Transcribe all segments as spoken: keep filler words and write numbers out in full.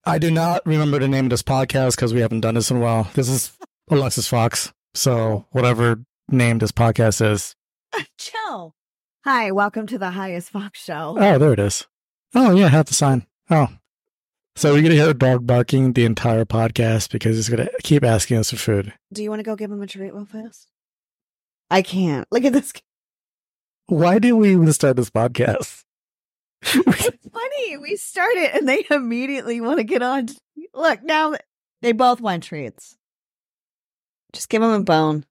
I do not remember the name of this podcast because we haven't done this in a while. This is Alexis Fox. So whatever name this podcast is. Joe. Hi, welcome to the Highest Fox Show. Oh, there it is. Oh, yeah, have the sign. Oh. So we're going to hear a dog barking the entire podcast because he's going to keep asking us for food. Do you want to go give him a treat real fast? I can't. Look at this. Why did we even start this podcast? It's funny. We started and they immediately want to get on. Look, now they both want treats. Just give them a bone.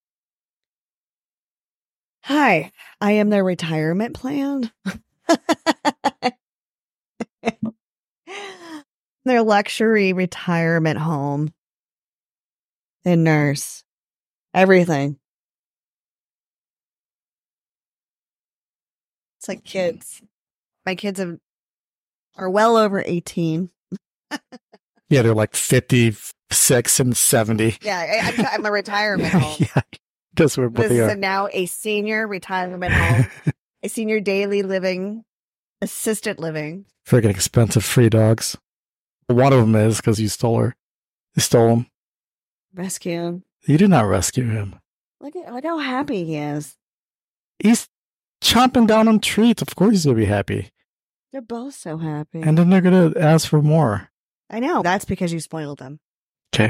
Hi, I am their retirement plan. Their luxury retirement home. And nurse. Everything. It's like kids. My kids have, are well over eighteen. Yeah, they're like fifty-six and seventy. Yeah, I, I'm, I'm a retirement home. Yeah, that's where This they is are. a, now a senior retirement home, a senior daily living, assisted living. Freaking expensive free dogs. One of them is because you stole her. You stole him. Rescue. You did not rescue him. Look at look how happy he is. He's chomping down on treats. Of course he's going to be happy. They're both so happy. And then they're going to ask for more. I know. That's because you spoiled them. Okay.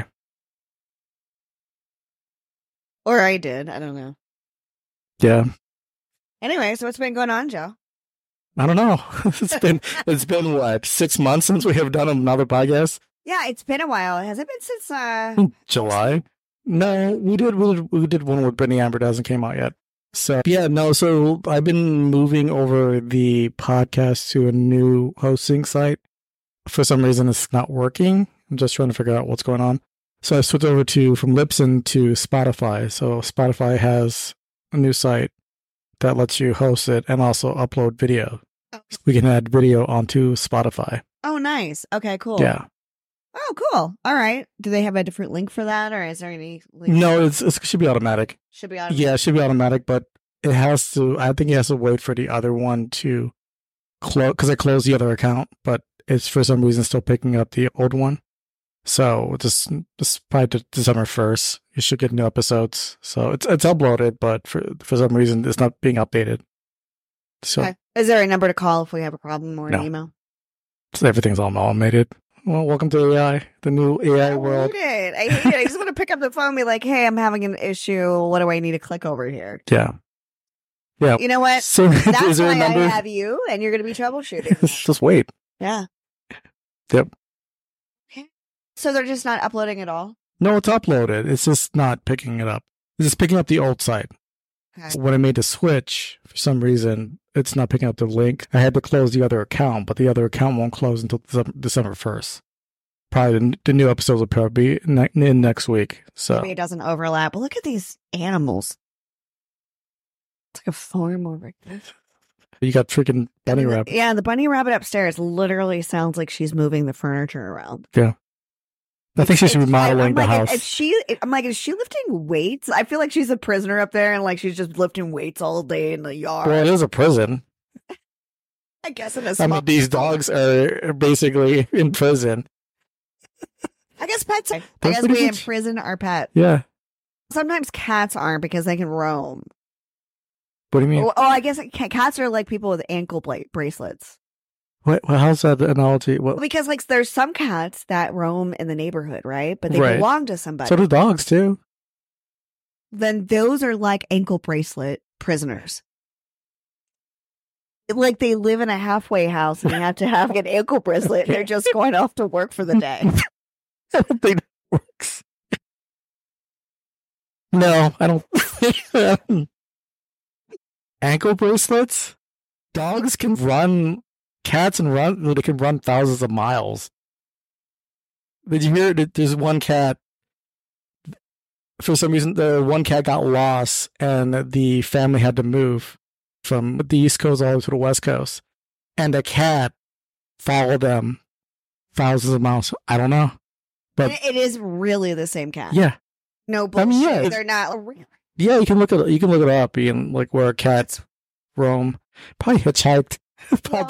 Or I did. I don't know. Yeah. Anyway, so what's been going on, Joe? I don't know. It's been, it's been what, six months since we have done another podcast? Yeah, it's been a while. Has it been since uh July? No, we did, we did, we did one with Brittany Amber. It hasn't came out yet. So, yeah, no, so I've been moving over the podcast to a new hosting site. For some reason, it's not working. I'm just trying to figure out what's going on. So I switched over to, from Libsyn to Spotify. So Spotify has a new site that lets you host it and also upload video. Oh. We can add video onto Spotify. Oh, nice. Okay, cool. Yeah. Oh, cool. All right. Do they have a different link for that, or is there any link? No, it's, it should be automatic. Should be automatic. Yeah, it should be automatic, but it has to, I think it has to wait for the other one to close, because I closed the other account, but it's for some reason still picking up the old one. So just, just by de- December first, you should get new episodes. So it's it's uploaded, but for for some reason it's not being updated. So, Okay. Is there a number to call if we have a problem or No. an email? so everything's all automated. Well, welcome to A I, the new A I I world. hate it. I hate it. I just want to pick up the phone and be like, hey, I'm having an issue. What do I need to click over here? Yeah. Yeah. You know what? So That's is there why a number? I have you, and you're going to be troubleshooting. that. Just wait. Yeah. Yep. So they're just not uploading at all? No, it's uploaded. It's just not picking it up. It's just picking up the old site. Okay. When I made the switch, for some reason, it's not picking up the link. I had to close the other account, but the other account won't close until Decem- December first. Probably the, the new episodes will probably be ne- in next week. So Maybe it doesn't overlap. But look at these animals. It's like a farm over there. you got freaking bunny And the- rabbit. Yeah, the bunny rabbit upstairs literally sounds like she's moving the furniture around. I think she should be It's- modeling I'm the like, house. Is she? I'm like, is she lifting weights? I feel like she's a prisoner up there, and like she's just lifting weights all day in the yard. Well, it is a prison. I guess in a I small. mean, these dogs are basically in prison. I guess pets. Are. I They're guess pretty we much- imprison our pet. Yeah. Sometimes cats aren't because they can roam. What do you mean? Oh, oh, I guess ca- cats are like people with ankle bla- bracelets. What, what? How's that analogy? What? Because like there's some cats that roam in the neighborhood, right? But they Right. belong to somebody. So do dogs too. Then those are like ankle bracelet prisoners. Like they live in a halfway house and they have to have an ankle bracelet. They're just going off to work for the day. I don't think that works. No, I don't. Ankle bracelets? Dogs can run. Cats and run. They can run thousands of miles. Did you hear that there's one cat? For some reason, the one cat got lost, and the family had to move from the East Coast all the way to the West Coast, and the cat followed them thousands of miles. I don't know, but And it is really the same cat. yeah. No I bullshit. mean, yeah, it's- They're not real. Yeah, you can look it. You can look it up. And like where cats roam. Probably hitchhiked. Probably- Well,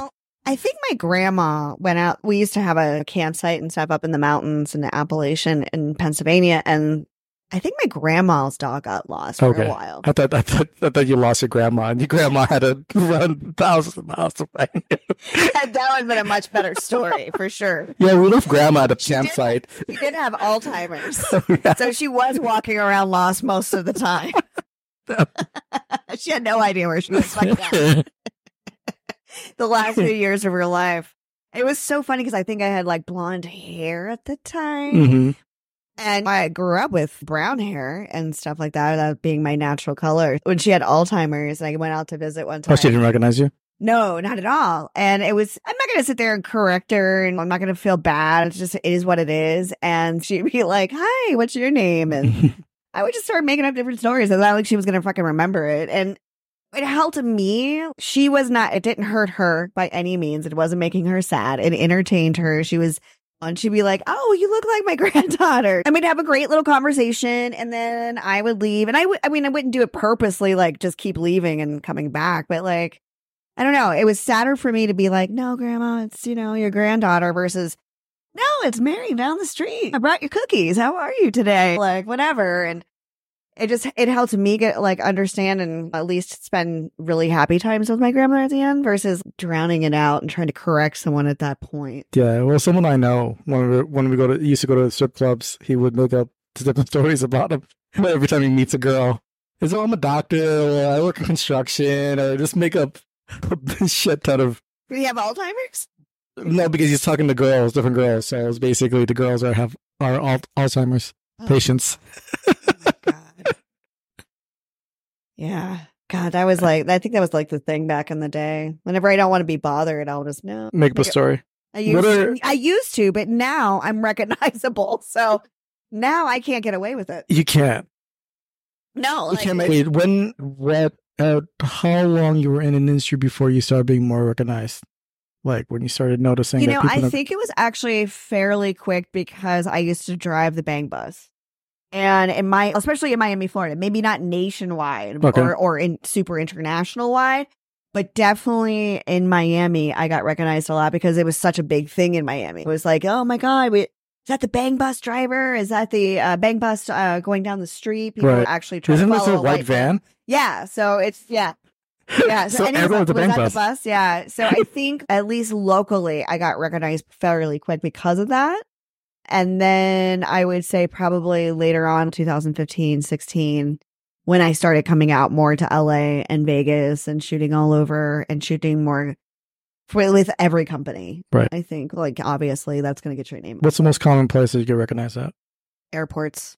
I think my grandma went out. We used to have a campsite and stuff up in the mountains in the Appalachian in Pennsylvania. And I think my grandma's dog got lost for Okay. a while. I thought, I thought I thought you lost your grandma, and your grandma had to run thousands of miles to find you. That would have been a much better story for sure. Yeah, we left grandma at a She did- campsite. She did have Alzheimer's. Yeah. So she was walking around lost most of the time. She had no idea where she was fucking at. The last few years of her life. It was so funny because I think I had like blonde hair at the time. hmm And I grew up with brown hair and stuff like that, that being my natural color. When she had Alzheimer's, I went out to visit one time. Oh, she didn't recognize you? No, not at all. And it was, I'm not going to sit there and correct her and I'm not going to feel bad. It's just, it is what it is. And she'd be like, hi, what's your name? And I would just start making up different stories. It's not like she was going to fucking remember it. And it helped me. She was not, it didn't hurt her by any means. It wasn't making her sad. It entertained her. She was, and she'd be like, oh, you look like my granddaughter. And we'd have a great little conversation. And then I would leave. And I would, I mean, I wouldn't do it purposely, like just keep leaving and coming back. But like, I don't know. It was sadder for me to be like, no, grandma, it's, you know, your granddaughter versus, no, it's Mary down the street. I brought your cookies. How are you today? Like, whatever. And it just, it helped me get like understand and at least spend really happy times with my grandmother at the end versus drowning it out and trying to correct someone at that point. Yeah, well, someone I know, when we, when we go to, used to go to strip clubs, he would make up different stories about him every time he meets a girl. He's like, I'm a doctor, or I work in construction, or just make up a shit ton of. Do you have Alzheimer's? No, because he's talking to girls, different girls. So it's basically the girls that have are al- Alzheimer's Oh. patients. Oh my God. Yeah. God, that was like, I think that was like the thing back in the day. Whenever I don't want to be bothered, I'll just, no. Make up a Make it- story. I used, What are- I used to, but now I'm recognizable. So now I can't get away with it. You can't. No. You Like, can't make. Wait, when, what, uh, how long you were in an industry before you started being more recognized? Like when you started noticing you that know, people I don't- think it was actually fairly quick because I used to drive the Bang Bus. And in my, especially in Miami, Florida, maybe not nationwide Okay. or, or in super international wide, but definitely in Miami, I got recognized a lot because it was such a big thing in Miami. It was like, oh my God, we, is that the Bang Bus driver? Is that the uh, Bang Bus uh, going down the street? People Right. actually try Isn't to this follow a white van? Yeah. So it's, yeah. Yeah. So, So anyways, everyone's a was Bang that Bus. the bus? Yeah. So I think at least locally, I got recognized fairly quick because of that. And then I would say probably later on, twenty fifteen, sixteen, when I started coming out more to L A and Vegas and shooting all over and shooting more for, with every company. Right. I think, like, obviously, that's going to get your name. What's the most common place that you get recognized at? Airports.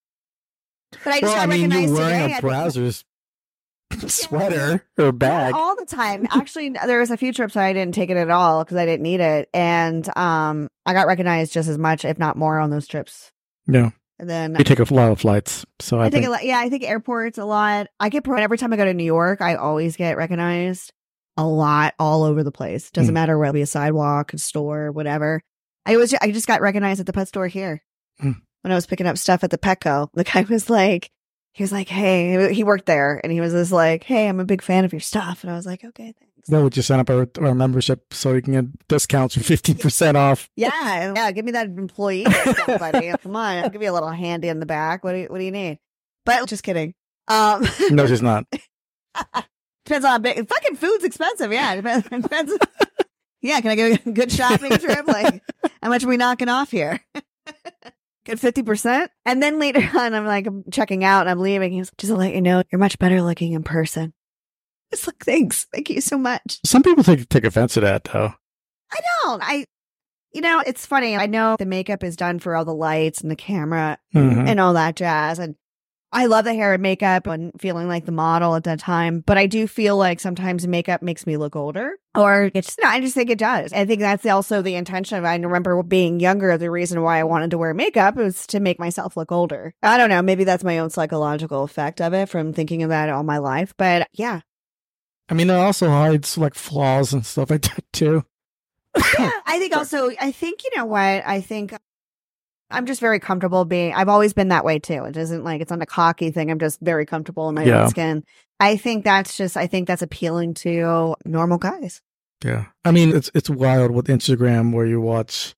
But I just Well, I got mean, recognized you're wearing today. a I think- Brazzers sweater or bag. Not all the time. Actually, there was a few trips I didn't take it at all because I didn't need it, and um, I got recognized just as much, if not more, on those trips. Yeah, And then you take a lot of flights, so I, I take think a lot. Yeah, I think airports a lot. I get pro- every time I go to New York, I always get recognized a lot, all over the place. Doesn't Hmm. matter whether it be a sidewalk, a store, whatever. I was I just got recognized at the pet store here Hmm. when I was picking up stuff at the Petco. The guy was like. He was like, hey, he worked there and he was just like, hey, I'm a big fan of your stuff. And I was like, okay, thanks. then would you sign up a, a membership so you can get discounts for fifteen percent off? Yeah, yeah, give me that employee discount, buddy. Come on, I'll give you a little handy in the back. What do you, what do you need? But just kidding. Um, No, she's not. depends on big. Fucking food's expensive. Yeah, it depends. It depends. Yeah, can I get a good shopping trip? Like, how much are we knocking off here? Good fifty percent. And then later on, I'm like, I'm checking out and I'm leaving. He's just to let you know, you're much better looking in person. It's like, thanks. Thank you so much. Some people take take offense to that, though. I don't. I, you know, it's funny. I know the makeup is done for all the lights and the camera Mhm. and all that jazz. And I love the hair and makeup and feeling like the model at that time. But I do feel like sometimes makeup makes me look older or it's, no, I just think it does. I think that's also the intention of it. I remember being younger. The reason why I wanted to wear makeup was to make myself look older. I don't know. Maybe that's my own psychological effect of it from thinking about it all my life. But yeah. I mean, it also hides like flaws and stuff like that too. Yeah, I think also, I think, you know what? I think I'm just very comfortable being, I've always been that way too. It isn't like it's not a cocky thing. I'm just very comfortable in my Yeah. own skin. I think that's just, I think that's appealing to normal guys. Yeah. I mean, it's it's wild with Instagram where you watch,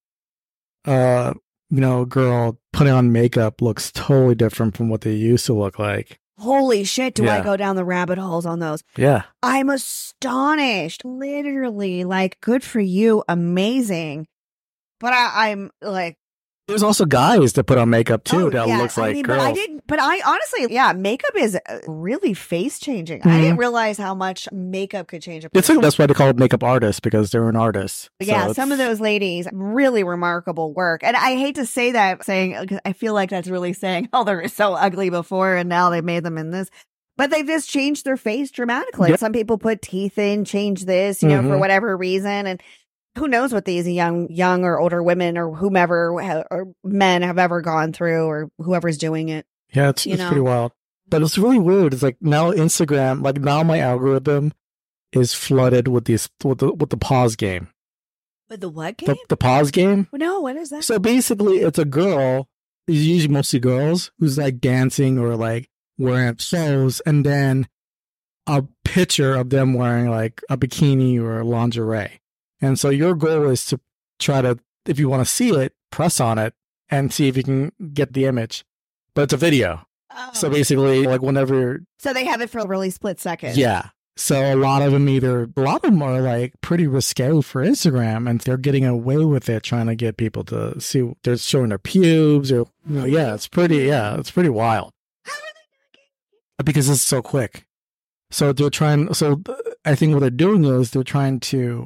uh, you know, a girl putting on makeup looks totally different from what they used to look like. Holy shit, do I Yeah. go down the rabbit holes on those? Yeah. I'm astonished. Literally, like, good for you. Amazing. But I, I'm like, There's also guys that put on makeup too oh, that yeah, looks I like mean, girls. But I didn't, but I honestly, yeah, makeup is uh, really face changing. I Mhm. didn't realize how much makeup could change a It's person. like, that's why they call it makeup artists, because they're an artist. Yeah, So some of it's- those ladies, really remarkable work. And I hate to say that, saying, 'cause I feel like that's really saying, oh, they were so ugly before and now they made them in this. But they just changed their face dramatically. Yep. Some people put teeth in, change this, you know, for Mhm. whatever reason. And who knows what these young, young or older women or whomever ha- or men have ever gone through, or whoever's doing it. Yeah, it's, you it's know. pretty wild. But it's really weird. It's like now Instagram, like now my algorithm is flooded with these with the with the pause game. But the what game? The, the pause game. No, what is that? So basically, it's a girl. It's usually mostly girls who's like dancing or like wearing clothes, and then a picture of them wearing like a bikini or lingerie. And so your goal is to try to, if you want to see it, press on it and see if you can get the image. But it's a video. Oh. So basically, like whenever, So they have it for a really split second. yeah. So a lot of them either, a lot of them are like pretty risque for Instagram, and they're getting away with it, trying to get people to see, they're showing their pubes or, you know, yeah, it's pretty, yeah, it's pretty wild. How are they Because it's so quick. So they're trying, so th- I think what they're doing is they're trying to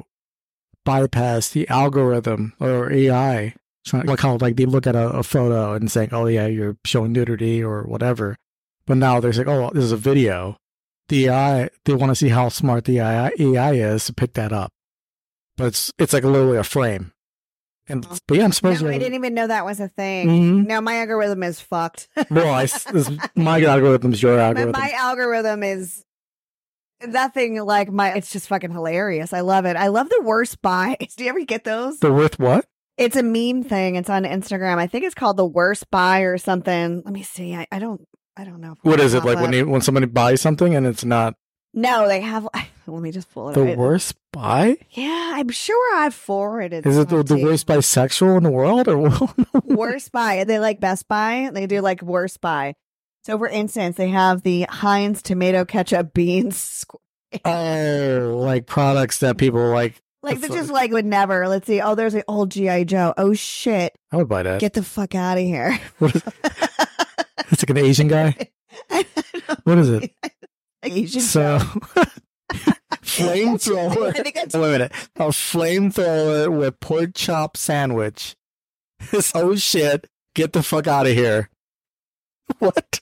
bypass the algorithm or A I. Trying, like how like they look at a, a photo and saying, oh yeah, you're showing nudity or whatever. But now they're like, oh, this is a video. The A I, they want to see how smart the A I, A I is to pick that up. But it's, it's like literally a frame. And, Oh. but yeah, I'm supposed No, to. I didn't even know that was a thing. Mhm. No, my algorithm is fucked. Well, I, this, my algorithm's your my, algorithm. my algorithm is nothing like my. It's just fucking hilarious. I love it. I love the worst buys. Do you ever get those? They're worth what? It's a meme thing. It's on Instagram. I think it's called the worst buy or something. Let me see. I, I don't. I don't know. if What it'll is it pop like when up. you, when somebody buys something and it's not No, they have. Let me just pull it. the up. worst buy? Yeah, I'm sure I've forwarded. Is it the, some the to you. worst bisexual in the world or what? Worst buy? They like Best Buy. They do like worst buy. So, for instance, they have the Heinz tomato ketchup beans. Oh, like products that people like. Like they That's- just like would never. Let's see. Oh, there's an old G I Joe. Oh shit! I would buy that. Get the fuck out of here. What is, it's like an Asian guy. I don't know. What is it? Asian So, Joe. flamethrower. I think that's- Wait a minute. A flamethrower with pork chop sandwich. Oh shit! Get the fuck out of here. What?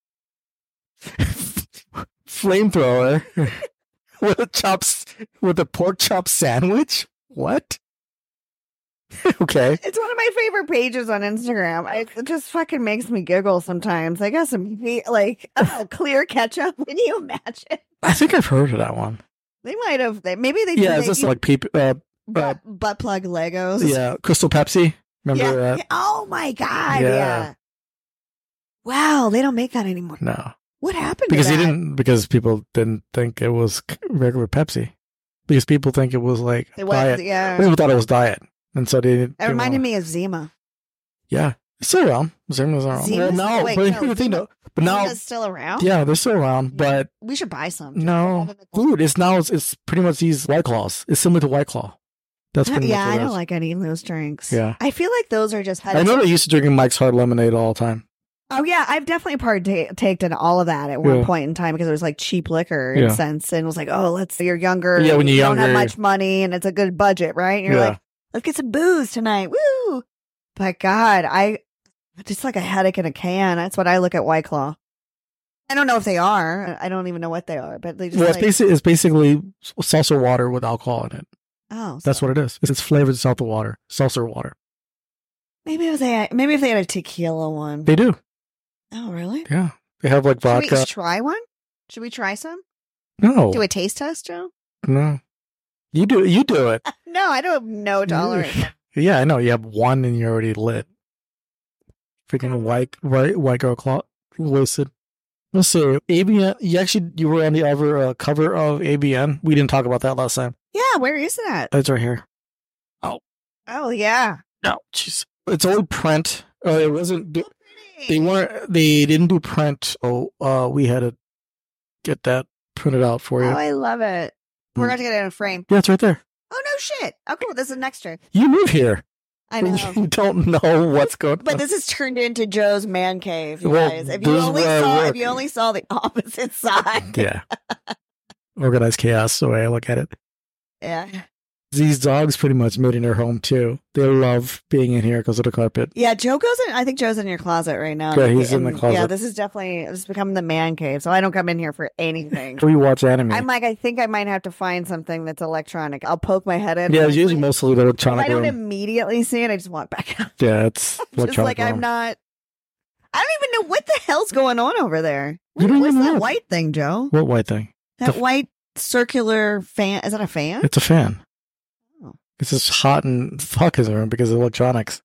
Flamethrower with a chops with a pork chop sandwich? What? Okay. It's one of my favorite pages on Instagram. I, it just fucking makes me giggle sometimes. I got some like uh, clear ketchup. Can you imagine? I think I've heard of that one. They might have. They, maybe they. Yeah, they it's just use like peep, uh, uh, butt, butt plug Legos. yeah, Crystal Pepsi. Remember Yeah. that? Oh my god. Yeah. Yeah. Wow, they don't make that anymore. No, What happened? because to he that? didn't. Because people didn't think it was regular Pepsi. Because people think it was like It was, diet. yeah. People thought it was diet, and so they. It reminded me of Zima. Yeah, it's still around. Zima's around. Zima's- Well, no, wait, but no, here's the thing, Zima- though. But now, Zima's still around. yeah, they're still around. But we should buy some. no, food. It's now. It's, it's pretty much these White Claws. It's similar to White Claw. That's pretty yeah, much what I it don't is. like any of those drinks. Yeah. I feel like those are just. I know they used to drinking Mike's Hard Lemonade all the time. Oh yeah, I've definitely partaked in all of that at one Yeah. point in time because it was like cheap liquor in Yeah. a sense, and it was like, oh, let's. You're younger. Yeah, when you're you don't have younger. much money, and it's a good budget, right? And you're Yeah. like, let's get some booze tonight, woo! But God, I just like a headache in a can. That's what I look at White Claw. I don't know if they are. I don't even know what they are, but they just Well, it's, like, basi- it's basically seltzer water with alcohol in it. oh, That's so what it is. It's flavored seltzer water. Seltzer water. maybe if they had, maybe if they had a tequila one. They do. Oh, really? Yeah. They have like Should we vodka. try one? Should we try some? No. Do a taste test, Joe? No. You do you do it. No, I don't have no tolerance. Yeah, I know. You have one and you're already lit. Freaking white white white girl clock listed. Let's see. A B N you actually you were on the other uh, cover of A B N. We didn't talk about that last time. Yeah, where is that? It's right here. Oh, yeah. No, jeez. It's only print. Oh, it wasn't. They weren't. They didn't do print. Oh, uh, we had to get that printed out for Oh, you. I love it. We're Mm. going to get it in a frame. Yeah, it's right there. Oh, no shit. Oh, cool. This is an extra. You live here. I know. You don't know what's going on. But this has turned into Joe's man cave, you Well, guys. If you this is only where I saw, work. if you only saw the opposite side. Yeah. Organized chaos, the way I look at it. Yeah. These dogs pretty much made in their home too. They love being in here because of the carpet. Yeah, Joe goes in. I think Joe's in your closet right now. Yeah, he's in And, the closet. Yeah, this is definitely, this is becoming the man cave. So I don't come in here for anything. We watch anime. I'm like, I think I might have to find something that's electronic. I'll poke my head in. yeah, and it's I'm usually like, mostly the if electronic I don't room. immediately see it, I just walk back out. Yeah, it's Just electronic like I'm room. not. I don't even know what the hell's going on over there. You don't What's even that know. white thing, Joe? What white thing? That The- white circular fan. Is that a fan? It's a fan. Oh. It's just hot and fuck in the room because of electronics.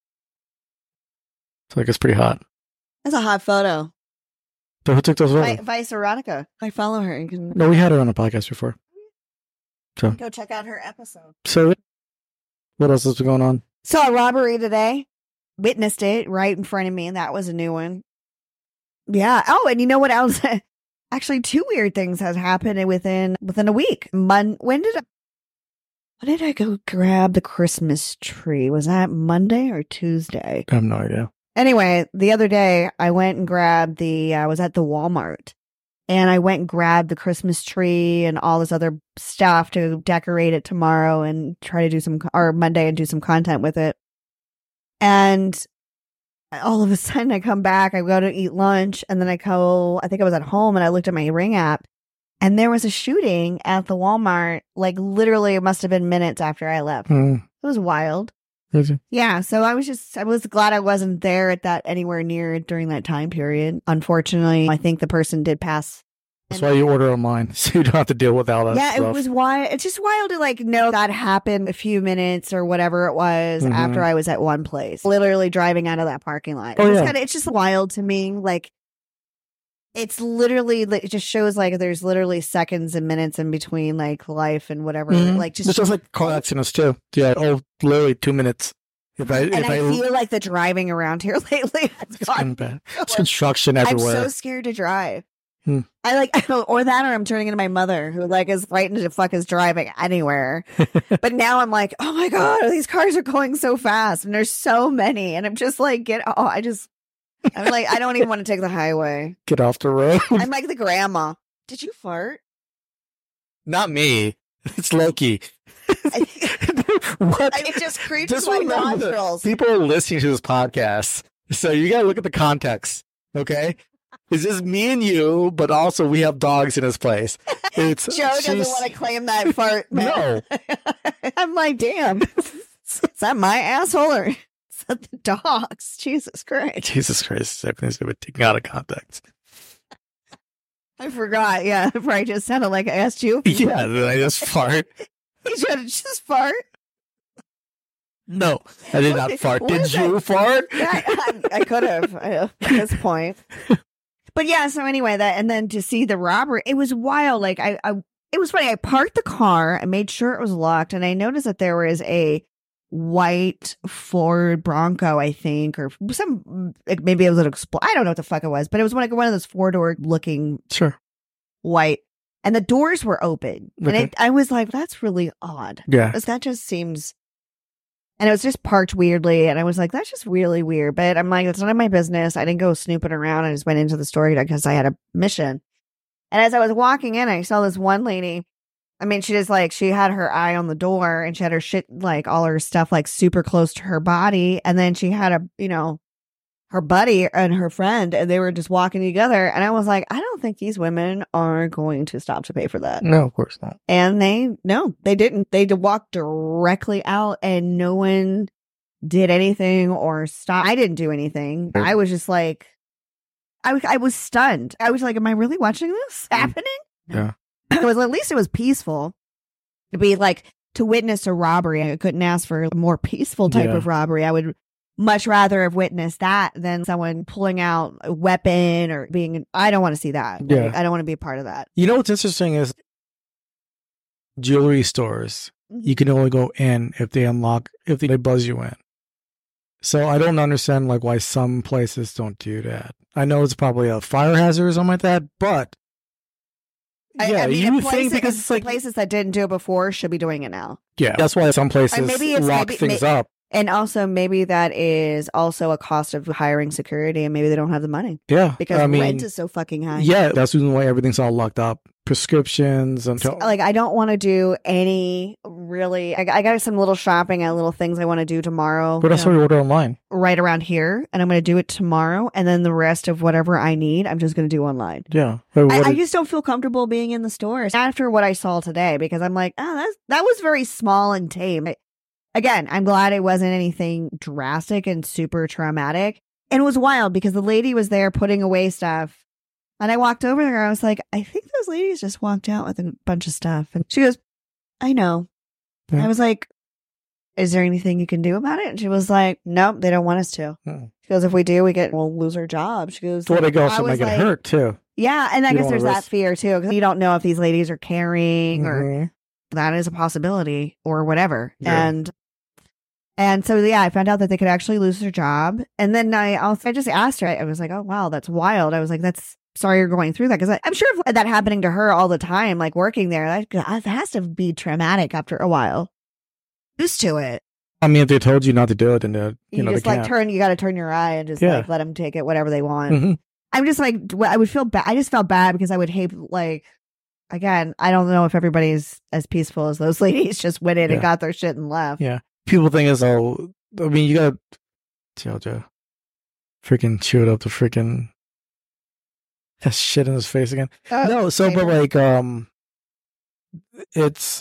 So like it's pretty hot. That's a hot photo. So who took those over? Vi- Vice Erotica. I follow her. You can No, we had her on the podcast before. So, go check out her episode. so what else has been going on? Saw a robbery today. Witnessed it right in front of me, and that was a new one. Yeah. Oh, and you know what else? Actually, two weird things has happened within within a week. Mon- when did I, when did I go grab the Christmas tree? Was that Monday or Tuesday? I have no idea. Anyway, the other day I went and grabbed the. I was at the Walmart, and I went and grabbed the Christmas tree and all this other stuff to decorate it tomorrow and try to do some or Monday and do some content with it. And all of a sudden I come back, I go to eat lunch, and then I go, I think I was at home, and I looked at my Ring app, and there was a shooting at the Walmart, like literally it must have been minutes after I left. Hmm. It was wild. Crazy. Yeah, so I was just, I was glad I wasn't there at that, anywhere near during that time period. Unfortunately, I think the person did pass. That's why you order online, so you don't have to deal with all that Yeah, stuff. it was wild. It's just wild to like know that happened a few minutes or whatever it was Mhm. after I was at one place, literally driving out of that parking lot. Oh, it's, yeah. kinda, it's just wild to me. Like, it's literally, like, it just shows like there's literally seconds and minutes in between like life and whatever. Mhm. Like, just It's just like car accidents too. Yeah. Oh, literally two minutes. If I, and if I, I, feel like the driving around here lately has it's gotten been bad. It's construction I'm everywhere. so scared to drive. Hmm. I like, or that, or I'm turning into my mother, who like is frightened to fuck is driving anywhere. But now I'm like, oh my god, these cars are going so fast, and there's so many, and I'm just like, get, oh, I just, I'm like, I don't even want to take the highway. Get off the road. I'm like the grandma. Did you fart? Not me. It's Loki. I, What? it just creeps Just my remember, nostrils. people are listening to this podcast, so you gotta look at the context. Okay, it's just me and you, but also we have dogs in this place. It's Joe doesn't she's- want to claim that fart. No. I'm like, damn. Is that my asshole or is that the dog's? Jesus Christ. Jesus Christ, everything's been taken out of context. I forgot. Yeah, I probably just sounded like I asked you. Yeah, did I just fart? You should just fart. No, I did not fart. What Did is you that? fart? I, I, I could have uh, at this point. But yeah, so anyway, that and then to see the robbery, it was wild. Like I, I, it was funny. I parked the car, I made sure it was locked, and I noticed that there was a white Ford Bronco, I think, or some like maybe it was an Explorer. I don't know what the fuck it was, but it was like one of those four door looking Sure. white, and the doors were open, and Okay. it, I was like, that's really odd. Yeah. Because that just seems, and it was just parked weirdly, and I was like, that's just really weird. But I'm like, it's none of my business. I didn't go snooping around. I just went into the store because I had a mission. And as I was walking in, I saw this one lady. I mean, she just like, she had her eye on the door, and she had her shit, like all her stuff, like super close to her body. And then she had a, you know, her buddy and her friend, and they were just walking together. And I was like, I don't think these women are going to stop to pay for that. No, of course not. And they, no, they didn't. They d- walked directly out, and no one did anything or stop. I didn't do anything. Right. I was just like, I, w- I was stunned. I was like, am I really watching this happening? Yeah. It was, at least it was peaceful to be like, to witness a robbery. I couldn't ask for a more peaceful type Yeah. of robbery. I would much rather have witnessed that than someone pulling out a weapon or being, I don't want to see that. Like, Yeah. I don't want to be a part of that. You know what's interesting is jewelry stores you can only go in if they unlock, if they buzz you in. So I don't understand like why some places don't do that. I know it's probably a fire hazard or something like that, but I- yeah, I mean, you if would places, think because it's like places that didn't do it before should be doing it now. yeah, that's why some places maybe it's- lock maybe- things may- up. And also, maybe that is also a cost of hiring security, and maybe they don't have the money Yeah, because I mean, rent is so fucking high. yeah, that's the reason why everything's all locked up. Prescriptions and Like, I don't want to do any really. I, I got some little shopping and little things I want to do tomorrow. but that's you why know, we order online. right around here, and I'm going to do it tomorrow, and then the rest of whatever I need, I'm just going to do online. Yeah, but I, what I is- just don't feel comfortable being in the stores after what I saw today because I'm like, oh, that's, that was very small and tame. I- Again, I'm glad it wasn't anything drastic and super traumatic. And it was wild because the lady was there putting away stuff. And I walked over there. I was like, I think those ladies just walked out with a bunch of stuff. And she goes, I know. Yeah. I was like, is there anything you can do about it? And she was like, nope, they don't want us to. Hmm. She goes, if we do, we get, we'll lose our job. She goes, well, they go I also was make it like- hurt too. yeah. And I You guess don't there's wanna that risk- fear too, because you don't know if these ladies are carrying or Mhm. that is a possibility or whatever. Yeah. And and so yeah, I found out that they could actually lose their job. And then I also I just asked her, I was like, oh wow, that's wild. I was like, that's sorry you're going through that because I'm sure if that happening to her all the time, like working there, that, that has to be traumatic after a while. Used to it. I mean, if they told you not to do it, then they, you, You, know just they like can't. turn, you got to turn your eye and just Yeah. like let them take it, whatever they want. Mhm. I'm just like, I would feel bad. I just felt bad because I would hate, like, again, I don't know if everybody's as peaceful as those ladies just went in Yeah. and got their shit and left. Yeah. People think is oh, I mean, you gotta Jojo, freaking chewed up the freaking that shit in his face again. Oh, No, so but later. like um, it's.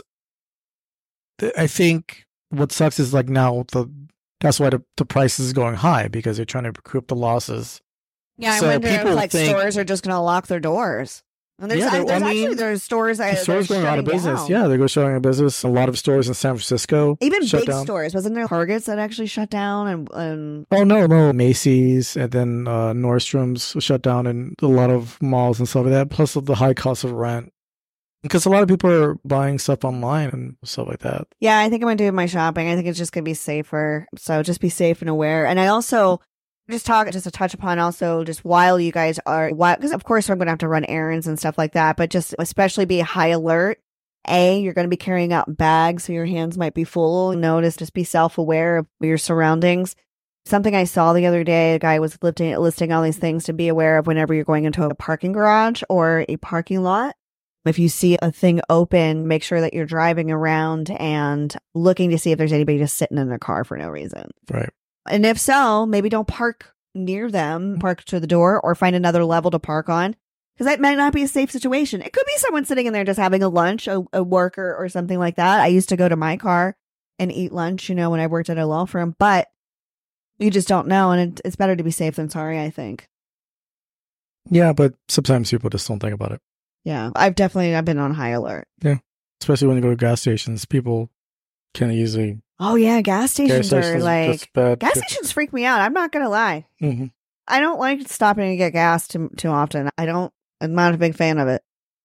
I think what sucks is like now the that's why the the price is going high because they're trying to recoup the losses. Yeah, I So wonder if people like think- stores are just going to lock their doors. And there's, Yeah, I, they're- there's I actually mean, there's stores that The stores they're going out of shutting business. down. Yeah, they're going shutting out of business. A lot of stores in San Francisco Even shut big down. stores. Wasn't there Targets that actually shut down and and Oh no, no, Macy's and then uh, Nordstrom's was shut down, and a lot of malls and stuff like that. Plus the high cost of rent, because a lot of people are buying stuff online and stuff like that. yeah, I think I'm going to do my shopping. I think it's just going to be safer. So just be safe and aware. And I also just talk, just to touch upon also just while you guys are, because of course I'm going to have to run errands and stuff like that, but just especially be high alert. A, you're going to be carrying out bags, so your hands might be full. Notice, just be self-aware of your surroundings. Something I saw the other day, a guy was listing, listing all these things to be aware of whenever you're going into a parking garage or a parking lot. If you see a thing open, make sure that you're driving around and looking to see if there's anybody just sitting in their car for no reason. Right. And if so, maybe don't park near them, park to the door, or find another level to park on. Because that might not be a safe situation. It could be someone sitting in there just having a lunch, a, a worker or something like that. I used to go to my car and eat lunch, you know, when I worked at a law firm, but you just don't know. And it, it's better to be safe than sorry, I think. Yeah, but sometimes people just don't think about it. Yeah, I've definitely, I've been on high alert. Especially when you go to gas stations, people can easily. Oh yeah, gas stations, gas are stations like, just bad. gas stations freak me out. I'm not going to lie. Mhm. I don't like stopping to get gas too, too often. I don't, I'm not a big fan of it.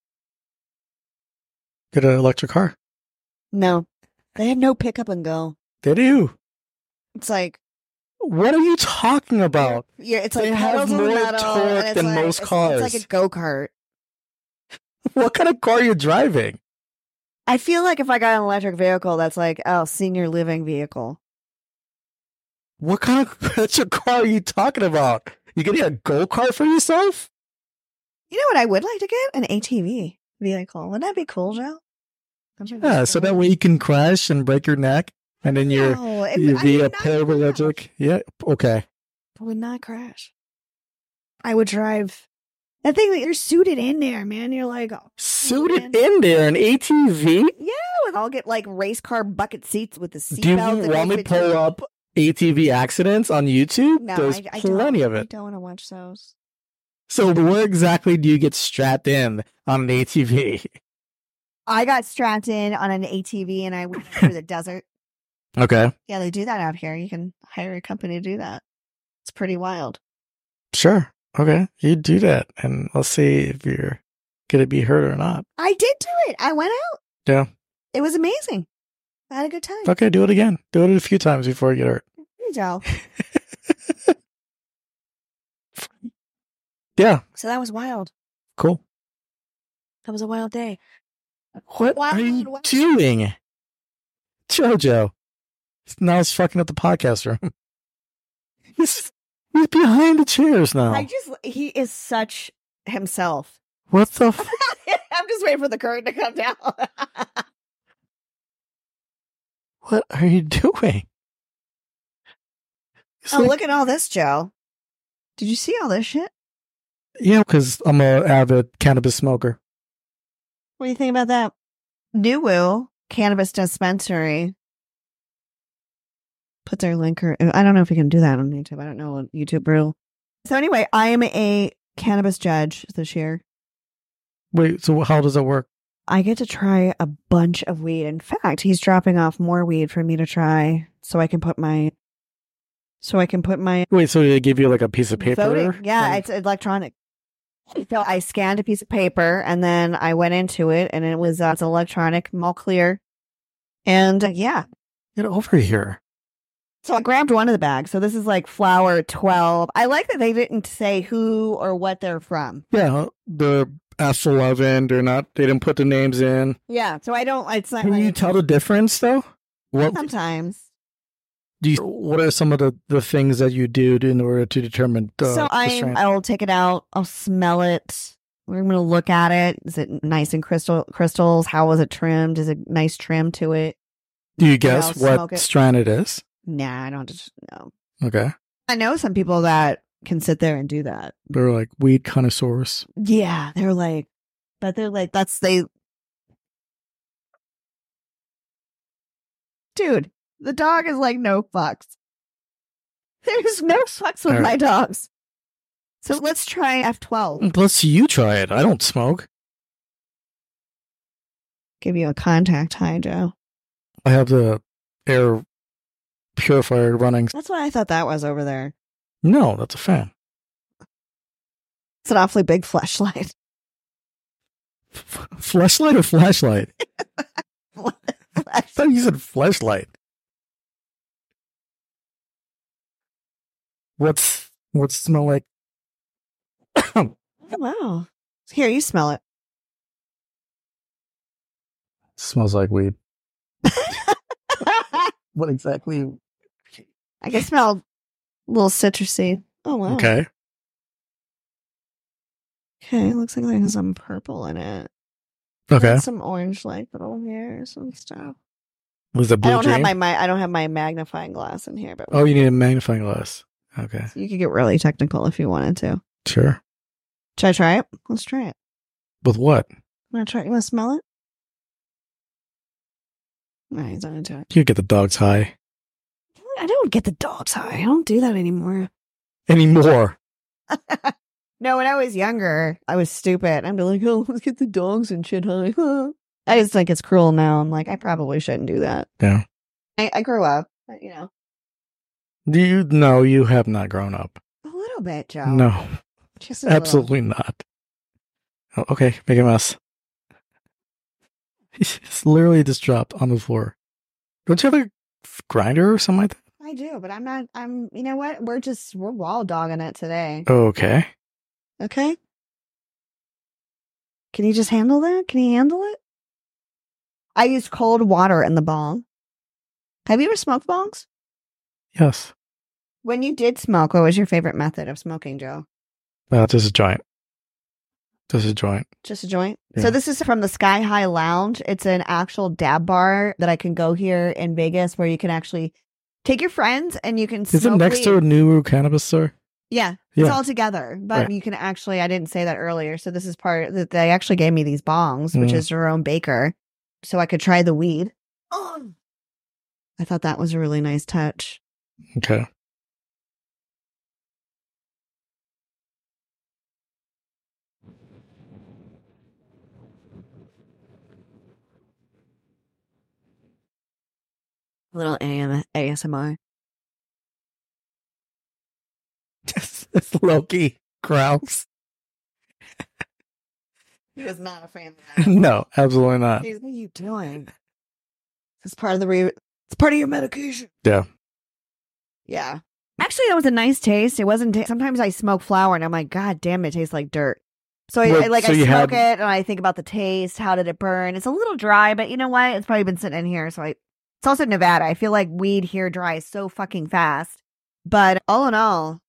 Get an electric car. No, they have no pickup and go. They do. It's like, What are you talking about? yeah, it's They like have pedal to the more metal, torque and it's than like, most it's- cars. It's like a go-kart. What kind of car are you driving? I feel like if I got an electric vehicle, that's like, oh, senior living vehicle. What kind of electric car are you talking about? You getting a go kart for yourself? You know what I would like to get? An A T V vehicle. Wouldn't that be cool, Joe? Don't you think Yeah, so that way you can crash and break your neck, and then you're No, it- you'll I be would a not paraplegic. Yeah, okay. I would not crash. I would drive. That thing that you're suited in there, man. You're like, oh, Suited man. in there, an A T V. Yeah, with I'll get like race car bucket seats with the Do you seatbelt. that want me goes to pull between- up A T V accidents on YouTube? No, There's I, I plenty don't, of I it. don't want to watch those. So where exactly do you get strapped in on an A T V? I got strapped in on an A T V and I went through the desert. Okay, Yeah, they do that out here. You can hire a company to do that. It's pretty wild. sure. Okay, you do that, and let's see if you're gonna be hurt or not. I did do it. I went out. Yeah. It was amazing. I had a good time. Okay, do it again. Do it a few times before you get hurt. Hey, Joe. Yeah, So that was wild. cool. That was a wild day. What Wild, are you wild. doing? Jojo. Now it's fucking up the podcast room. He's, he's behind the chairs now. I just, he is such himself. What the f- I'm just waiting for the curtain to come down. What are you doing? It's Oh, like- look at all this, Joe. Did you see all this shit? Yeah, because I'm an avid cannabis smoker. What do you think about that? New Woo Cannabis Dispensary. Put their link. Or, I don't know if you can do that on YouTube. I don't know YouTube rule. So anyway, I am a cannabis judge this year. Wait, so how does it work? I get to try a bunch of weed. In fact, he's dropping off more weed for me to try, so I can put my, so I can put my Wait, so they give you like a piece of paper? voting. Yeah, Like- it's electronic. So I scanned a piece of paper and then I went into it, and it was uh, it's electronic, all clear, and uh, yeah. Get over here. So I grabbed one of the bags. So this is like flower twelve. I like that they didn't say who or what they're from. Yeah, the S eleven, they're not, they didn't put the names in. Yeah. So I don't. It's not. Can like, you tell the difference though? What sometimes. do you, what are some of the, the things that you do in order to determine the, so the I strain? I'll take it out. I'll smell it. We're gonna look at it. Is it nice and crystal crystals? How was it trimmed? Is it nice trim to it? Do you guess I'll smoke what it. strand it is? Nah, I don't just know. Okay. I know some people that can sit there and do that. They're like weed connoisseurs. Yeah, they're like, but they're like, that's they. Dude, the dog is like, no fucks. There's no fucks with All right. my dogs. So let's try F twelve. Let's you try it. I don't smoke. Give you a contact high, Joe. I have the air purifier running. That's what I thought that was over there. No, that's a fan. It's an awfully big flashlight. F- flashlight or flashlight? I thought you said flashlight. What's what's it smell like? Oh, wow. Here, you smell it. Smells like weed. What exactly? I can smell a little citrusy. Oh, wow. Okay. Okay, looks like there's some purple in it. Okay. And some orange like little hairs and stuff. Was it I blue don't have dream? my, my I don't have my magnifying glass in here, but Oh, you need a magnifying glass. Okay. you could get really technical if you wanted to. Sure. Should I try it? Let's try it. With what? Want to try? You want to smell it? No, he's not into it. You get the dogs high. I don't get the dogs high. I don't do that anymore. Anymore. No, when I was younger, I was stupid. I'd be like, oh, let's get the dogs and shit high. I just think it's cruel now. I'm like, I probably shouldn't do that. Yeah. I, I grew up, but, you know, Do you no, you have not grown up. a little bit, Joe. No. Just a little. Absolutely not. Oh, okay, make a mess. It's literally just dropped on the floor. Don't you have a grinder or something like that? I do, but I'm not, I'm, you know what? We're just, we're wall dogging it today. Okay. Okay. Can you just handle that? Can you handle it? I use cold water in the bong. Have you ever smoked bongs? Yes. When you did smoke, what was your favorite method of smoking, Joe? Uh, this is a joint. This is a joint. Just a joint? Yeah. So this is from the Sky High Lounge. It's an actual dab bar that I can go here in Vegas where you can actually take your friends and you can Is it smoke next weed. to a new cannabis store? Yeah, it's Yeah. all together. But Right. you can actually, I didn't say that earlier. So this is part that they actually gave me these bongs, which Mm. is Jerome Baker. So I could try the weed. Oh. I thought that was a really nice touch. Okay. A little A M- A S M R. It's Loki growls. He was not a fan of that. No, absolutely not. What are you doing? It's part of the re- it's part of your medication. Yeah. Yeah. Actually, that was a nice taste. It wasn't. T- Sometimes I smoke flower and I'm like, God damn, it tastes like dirt. So I, Well, I like so I you smoke had- it and I think about the taste. How did it burn? It's a little dry, but you know what? It's probably been sitting in here. So I. It's also Nevada. I feel like weed here dries so fucking fast. But all in all,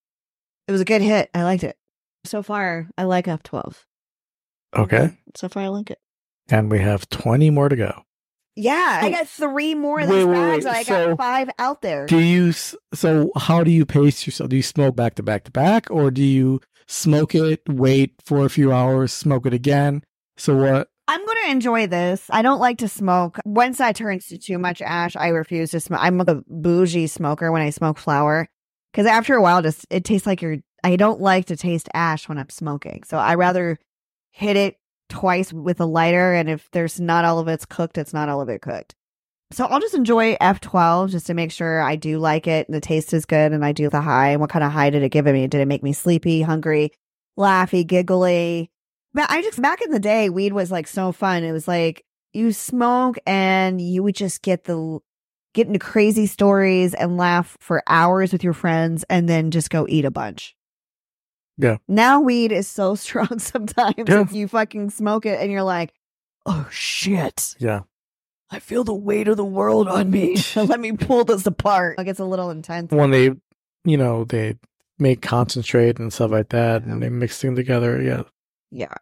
it was a good hit. I liked it. So far, I like F twelve. Okay. So far, I like it. And we have twenty more to go. Yeah, I got three more of Wait, these wait, bags, wait, and I so- got five out there. Do you, s- so how do you pace yourself? Do you smoke back to back to back, or do you smoke it, wait for a few hours, smoke it again? So what? I'm going to enjoy this. I don't like to smoke. Once that turns to too much ash, I refuse to smoke. I'm a bougie smoker when I smoke flower, because after a while, just it tastes like you're. I don't like to taste ash when I'm smoking, so I rather hit it twice with a lighter, and if there's not all of it's cooked, it's not all of it cooked. So I'll just enjoy F twelve just to make sure I do like it and the taste is good and I do the high. And what kind of high did it give me? Did it make me sleepy, hungry, laughy, giggly? But I just, back in the day, weed was like so fun. It was like you smoke and you would just get the, get into crazy stories and laugh for hours with your friends and then just go eat a bunch. Yeah. Now weed is so strong sometimes Yeah. if you fucking smoke it and you're like, oh shit. Yeah. I feel the weight of the world on me. Let me pull this apart. Like, it's a little intense. When they, you know, they make concentrate and stuff like that, and they mix them together. Yeah. Yeah.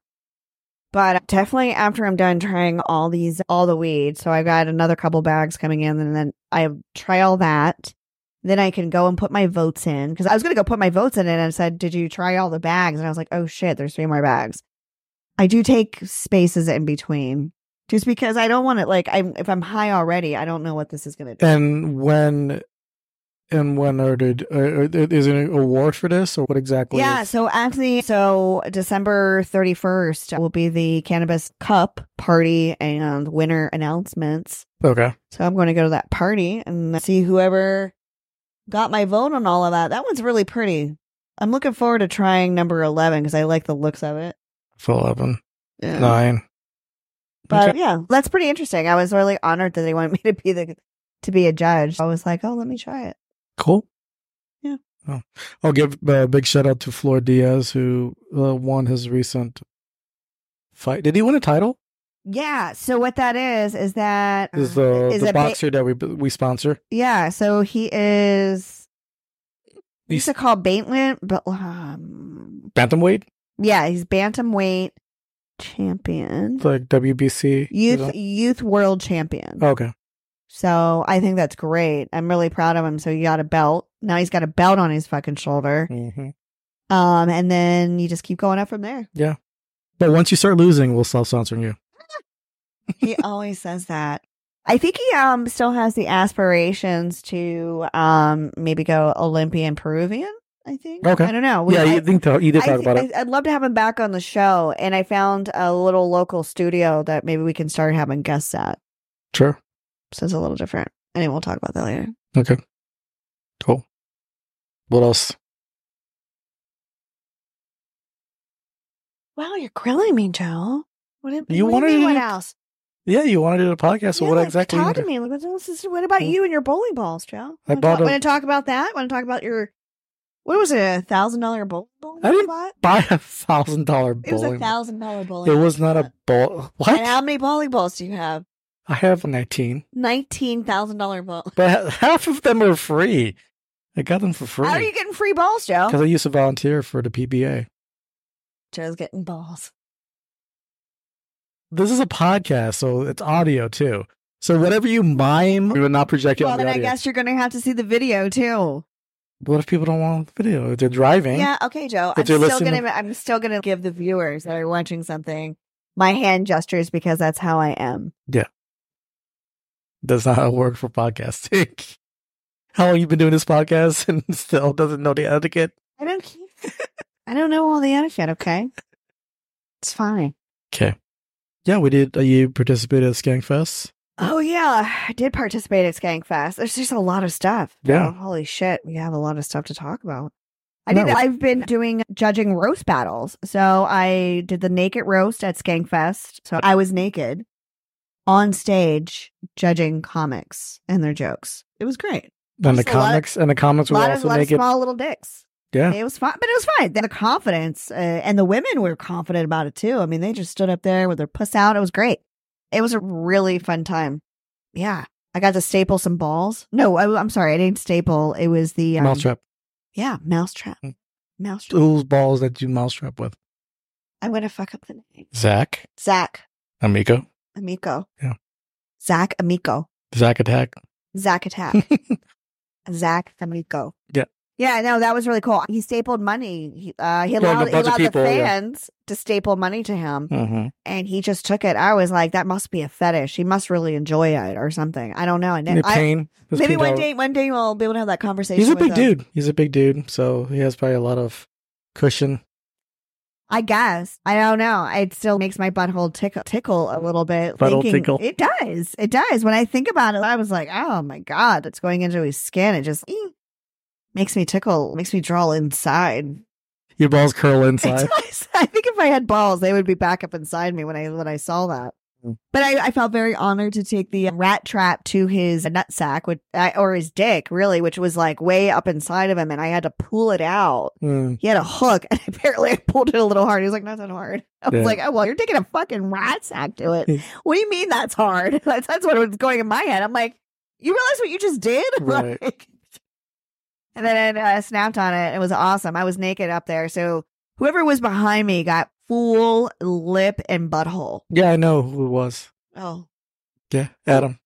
But definitely after I'm done trying all these, all the weed, so I got another couple bags coming in, and then I try all that. Then I can go and put my votes in, because I was going to go put my votes in it and said, did you try all the bags? And I was like, oh shit, there's three more bags. I do take spaces in between. Just because I don't want it, like, I'm, if I'm high already, I don't know what this is going to do. And when, and when are there, uh, is there an award for this, or what exactly? Yeah, is- so actually, so December thirty-first will be the Cannabis Cup party and winner announcements. Okay. So I'm going to go to that party and see whoever got my vote on all of that. That one's really pretty. I'm looking forward to trying number eleven because I like the looks of it. For eleven. Yeah. Nine. But Okay. yeah, that's pretty interesting. I was really honored that they wanted me to be the to be a judge. I was like, oh, let me try it. Cool. Yeah. Oh. I'll give a big shout out to Floyd Diaz, who uh, won his recent fight. Did he win a title? Yeah. So what that is is that Is the, is the a ba- boxer that we we sponsor? yeah. So he is. He He's used to call Baitland, but um, bantamweight, yeah, he's bantamweight champion, It's like W B C. youth is it? youth world champion. Okay. So I think that's great. I'm really proud of him. So he got a belt. Now he's got a belt on his fucking shoulder. hmm Um, and then you just keep going up from there. But once you start losing, we'll stop sponsoring you. He always says that. I think he um still has the aspirations to um maybe go Olympian Peruvian. I think. Okay. I don't know. We- yeah, I- you think so? You did I talk thi- about it. I- I'd love to have him back on the show, and I found a little local studio that maybe we can start having guests at. Sure. So it's a little different. Anyway, we'll talk about that later. Okay. Cool. What else? Wow, you're grilling me, Joe. What, did, You what do wanted you mean, to- what else? Yeah, you want to do a podcast. So Yeah, what like, exactly? you Talk to wanna- me. What, else is- what about Hmm. you and your bowling balls, Joe? I Want bought to a- talk, talk about that? Want to talk about your what was it? A thousand dollar bowling ball? I you didn't bought? Buy a thousand dollar It was a bowling. thousand dollar bowling. It ball was you not a bought. ball. And What? how many bowling balls do you have? I have nineteen, Nineteen thousand dollar ball. but half of them are free. I got them for free How are you getting free balls, Joe? because I used to volunteer for the P B A. Joe's getting balls. This is a podcast, so it's audio too. So whatever you mime, we will not project it Well, on the then I audio. guess you're going to have to see the video too. What if people don't want the video? If they're driving. Yeah, okay, Joe. If I'm they're still listening- gonna I'm still gonna give the viewers that are watching something my hand gestures because that's how I am. That's not how it works for podcasting. How long you been doing this podcast and still doesn't know the etiquette? I don't I don't know all the etiquette, okay? It's fine. Okay. Yeah, we did. Uh, you participated at Skankfest? Oh yeah, I did participate at Skankfest. There's just a lot of stuff. Yeah. Oh, holy shit, we have a lot of stuff to talk about. I No. did. I've been doing judging roast battles. So I did the naked roast at Skankfest. So I was naked. on stage judging comics and their jokes. It was great. And the Just a lot of- comics and the comics A were lot of, also lot of naked. small little dicks. Yeah. It was fun, but it was fine. The confidence uh, and the women were confident about it too. I mean, they just stood up there with their puss out. It was great. It was a really fun time. Yeah. I got to staple some balls. No, I, I'm sorry. I didn't staple. It was the um, Mousetrap. Yeah, mousetrap. Mm. Mousetrap. Whose balls that you mousetrap with? I'm going to fuck up the name. Zach. Zach. Amico. Amico. Yeah. Zach Amico. Zach Attack. Zach Attack. Zach Amico. Yeah. Yeah, no, that was really cool. He stapled money. He, uh, he Yeah, allowed, a he bunch of allowed people, the yeah. fans to staple money to him, Mm-hmm. and he just took it. I was like, that must be a fetish. He must really enjoy it or something. I don't know. I, The I, pain. Those maybe people one are- day, one day we'll be able to have that conversation. He's a with big him. dude. He's a big dude. So he has probably a lot of cushion. I guess. I don't know. It still makes my butthole tickle, tickle a little bit. Butthole thinking- tickle. It does. It does. When I think about it, I was like, oh my God, it's going into his skin. It just eh, makes me tickle, makes me draw inside. Your balls curl It inside. does. I think if I had balls, they would be back up inside me when I when I saw that. Mm. But I, I felt very honored to take the rat trap to his nutsack, which, I- or his dick, really, which was like way up inside of him, and I had to pull it out. Mm. He had a hook, and apparently I pulled it a little hard. He was like, "Not that hard." I was Yeah. like, "Oh well, you're taking a fucking rat sack to it. Mm. What do you mean that's hard?" That's that's what was going in my head. I'm like, "You realize what you just did?" Right. Like- and then I uh, snapped on it. It was awesome. I was naked up there, so whoever was behind me got full lip and butthole. Yeah, I know who it was. Oh, Yeah, Adam.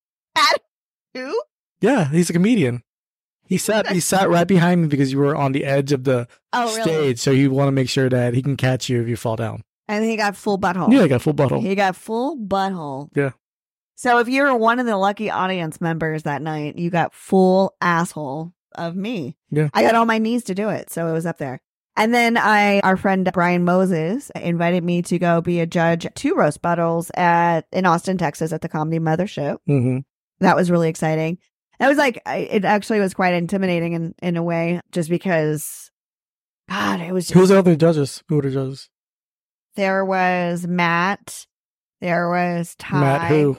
who? Yeah, he's a comedian. He sat he sat right behind me because you were on the edge of the Oh, really? stage, so you want to make sure that he can catch you if you fall down. And he got full butthole. Yeah, I got full butthole. He got full butthole. Yeah. So if you were one of the lucky audience members that night, you got full asshole of me. Yeah. I got on my knees to do it. So it was up there. And then I, our friend Brian Moses invited me to go be a judge at two roast battles at, in Austin, Texas at the Comedy Mothership. Mm-hmm. That was really exciting. It was like, I- it actually was quite intimidating in, in a way, just because, God, it was just, Who's the other judges? Who were the judges? there was Matt, there was Ty, Matt who?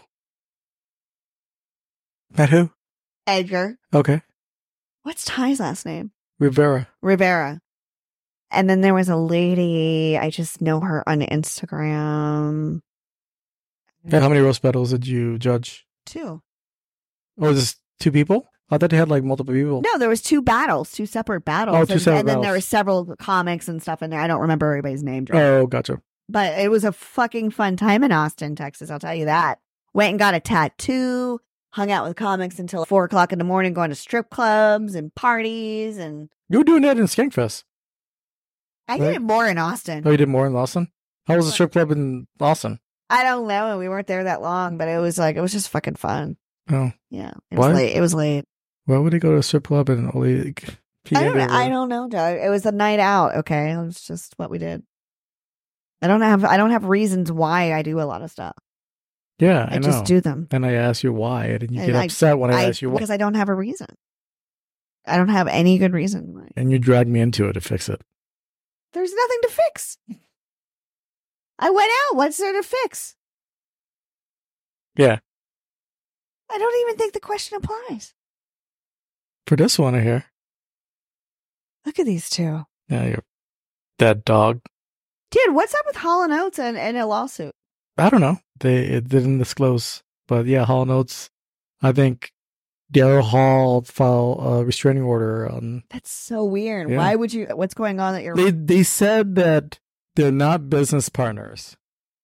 Matt who? Edgar. Okay. What's Ty's last name? Rivera. Rivera. And then there was a lady, I just know her on Instagram. And how many roast battles did you judge? Two. Or was this two people? I thought they had like multiple people. No, there was two battles, two separate battles. Oh, two and, separate and then there battles. were several comics and stuff in there. I don't remember everybody's name. Oh, gotcha. But it was a fucking fun time in Austin, Texas. I'll tell you that. Went and got a tattoo, hung out with comics until four o'clock in the morning, going to strip clubs and parties. And You were doing that in Skankfest. I Right. did it more in Austin. Oh, you did more in Lawson? How was the strip club in Lawson? I don't know. And we weren't there that long, but it was like, it was just fucking fun. Oh, Yeah. It was What? late. It was late. why would they go to a strip club and only like, I don't, P A I don't know, Doug. It was a night out. Okay. It was just what we did. I don't have, I don't have reasons why I do a lot of stuff. Yeah, I, I, know. just do them. And I ask you why, and you And get I- upset when I, I, ask you why, because I don't have a reason. I don't have any good reason why. and you drag me into it to fix it. There's nothing to fix. I went out. What's there to fix? Yeah, I don't even think the question applies. for this one, I hear. Look at these two. Yeah, you're that dog. Dude, what's up with Hall and Oates and, and a lawsuit? I don't know. They it didn't disclose, but yeah, Hall Notes. I think Daryl Hall filed a restraining order on. That's so weird. Yeah. Why would you? What's going on that you're? They they said that they're not business partners.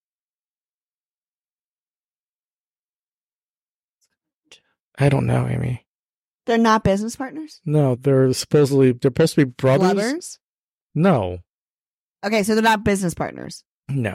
I don't know, Amy. They're not business partners? No, they're supposedly they're supposed to be brothers. Lovers? No, Okay, so they're not business partners. no.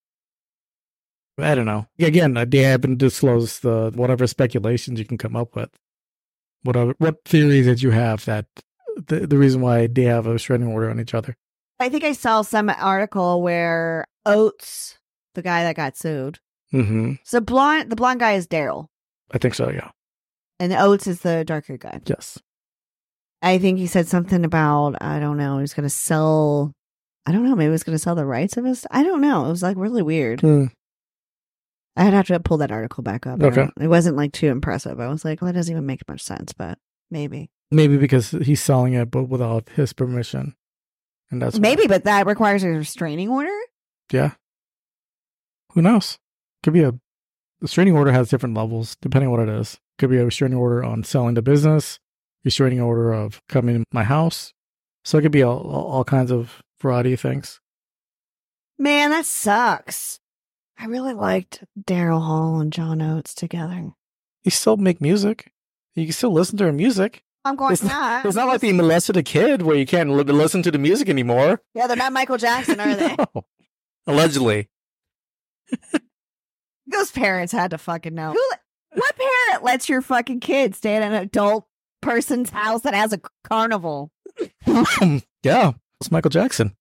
I don't know. Again, they haven't disclosed the whatever speculations you can come up with. Whatever, what theories that you have that the the reason why they have a restraining order on each other. I think I saw some article where Oates, the guy that got sued, Mm-hmm. so blonde, the blonde guy is Daryl, I think so. Yeah. and Oates is the darker guy. Yes. I think he said something about, I don't know, he was going to sell, I don't know, maybe he was going to sell the rights of his, I don't know. It was like really weird. Hmm. I'd have to pull that article back up. Okay. It wasn't like too impressive. I was like, well, that doesn't even make much sense, but maybe. Maybe because he's selling it, but without his permission. And that's Maybe, why. but that requires a restraining order? Yeah. Who knows? Could be a the restraining order has different levels depending on what it is. Could be a restraining order on selling the business, restraining order of coming to my house. So it could be all, all, all kinds of variety of things. Man, that sucks. I really liked Daryl Hall and John Oates together. You still make music. You can still listen to their music. I'm going, It's yeah. not, it's not like they molested a kid where you can't li- listen to the music anymore. Yeah, they're not Michael Jackson, are they? No. Allegedly. Those parents had to fucking know. Who, what parent lets your fucking kid stay at an adult person's house that has a carnival? Yeah. It's Michael Jackson.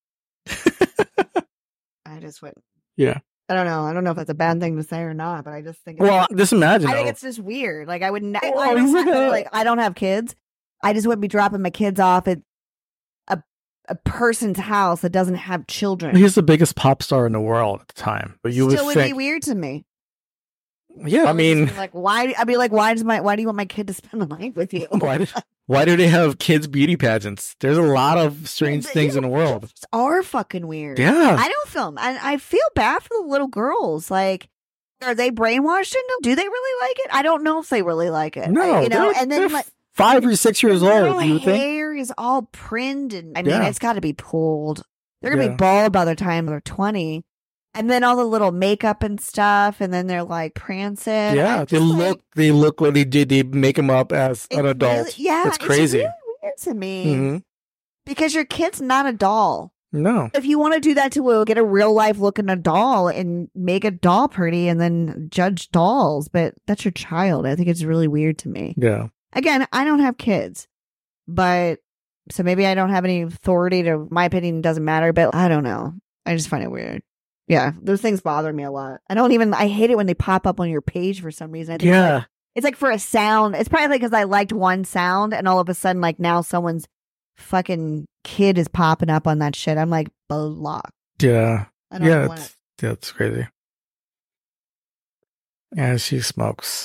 I just went. Yeah. I don't know. I don't know if that's a bad thing to say or not, but I just think. It's, Well, just imagine. I think though. it's just weird. Like I would. Ne- I, Well, I don't he's like have, a- like I don't have kids. I just wouldn't be dropping my kids off at a a person's house that doesn't have children. He's the biggest pop star in the world at the time. But you Still would would think, be weird to me. yeah, I would just mean, be like why? I'd be like, why does my? Why do you want my kid to spend the night with you? why do, why do they have kids beauty pageants? There's a lot of strange But, things yeah, in the world. kids are fucking weird. Yeah. I don't film. And I feel bad for the little girls. Like, are they brainwashed into? Do they really like it? I don't know if they really like it. No, I- you know. they're- And then they're like Five or six years their old, little you would think? hair is all prinned, and I mean, Yeah. it's got to be pulled. They're gonna Yeah. be bald by the time they're twenty. And then all the little makeup and stuff, and then they're like prancing. Yeah, I'm they just like, look they look like they did. They make them up as it's an adult. really- yeah, it's crazy. really weird to me hmm because your kid's not a doll. No, If you want to do that to a, get a real life looking a doll and make a doll pretty and then judge dolls, but that's your child. I think it's really weird to me. yeah, Again, I don't have kids, but so maybe I don't have any authority to, my opinion doesn't matter, but I don't know. I just find it weird. Yeah, those things bother me a lot. I don't even, I hate it when they pop up on your page for some reason. I think it's yeah. like, it's like for a sound. It's probably because I liked one sound and all of a sudden, like now someone's fucking kid is popping up on that shit. I'm like, block. Yeah, I don't yeah, want it's, it. yeah, it's crazy. And she smokes.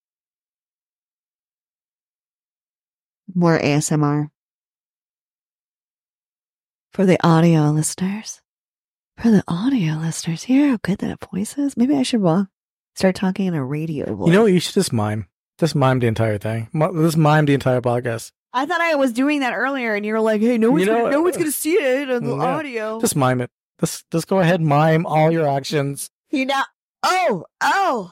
More A S M R. For the audio listeners. For the audio listeners. Hear how good that voice is? Maybe I should well, start talking in a radio voice. You know, what? You should just mime. Just mime the entire thing. M- Just mime the entire podcast. I thought I was doing that earlier and you were like, hey, no one's, You know, gonna, no one's uh, going to see it on the yeah. audio. Just mime it. Just just go ahead, mime all your actions. You know, oh, oh.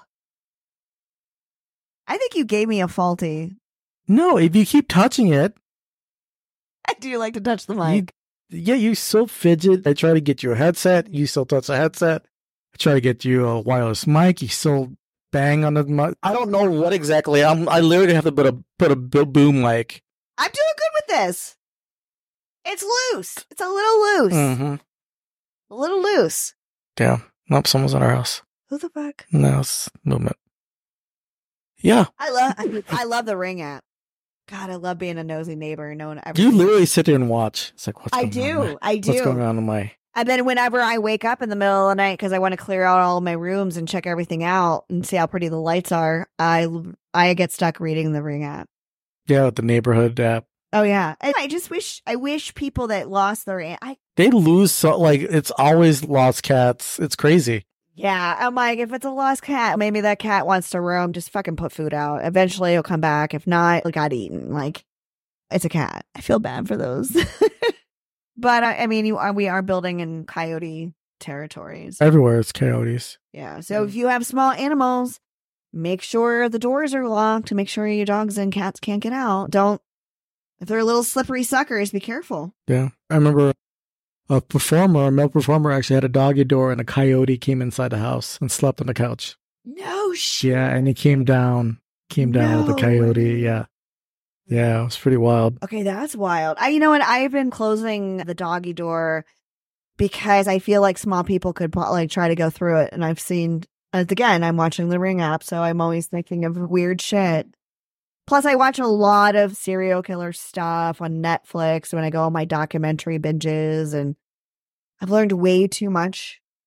I think you gave me a faulty. No, if you keep touching it, I do like to touch the you, mic. yeah, you still fidget. I try to get you a headset. You still touch the headset. I try to get you a wireless mic. You still bang on the mic. I don't know what exactly. I'm. I literally have to put a put a bo- boom mic. I'm doing good with this. It's loose. It's a little loose. Mm-hmm. A little loose. Yeah. Nope. Someone's in our house. Who the fuck? No, it's movement. Yeah. I love I, I love the Ring app. God, I love being a nosy neighbor and knowing everything. You literally sit there and watch. It's like what's I going on? in do. my- I What's going do. on in my? And then whenever I wake up in the middle of the night because I want to clear out all of my rooms and check everything out and see how pretty the lights are, I I get stuck reading the Ring app. Yeah, with the neighborhood app. Oh yeah, and I just wish I wish people that lost their I They lose so like it's always lost cats. It's crazy. yeah. I'm like, if it's a lost cat, maybe that cat wants to roam. Just fucking put food out. Eventually, he'll come back. If not, it got eaten. Like it's a cat. I feel bad for those. But I, I mean, you are we are building in coyote territories. Everywhere it's coyotes. Yeah. So if you have small animals, make sure the doors are locked to make sure your dogs and cats can't get out. Don't. If they're little slippery suckers, be careful. Yeah. I remember a performer, a male performer actually had a doggy door and a coyote came inside the house and slept on the couch. No shit. Yeah, and he came down, came down with the No coyote. way. Yeah. Yeah, it was pretty wild. Okay, that's wild. I, you know what? I've been closing the doggy door because I feel like small people could like try to go through it. And I've seen, again, I'm watching the Ring app, so I'm always thinking of weird shit. Plus, I watch a lot of serial killer stuff on Netflix when I go on my documentary binges, and I've learned way too much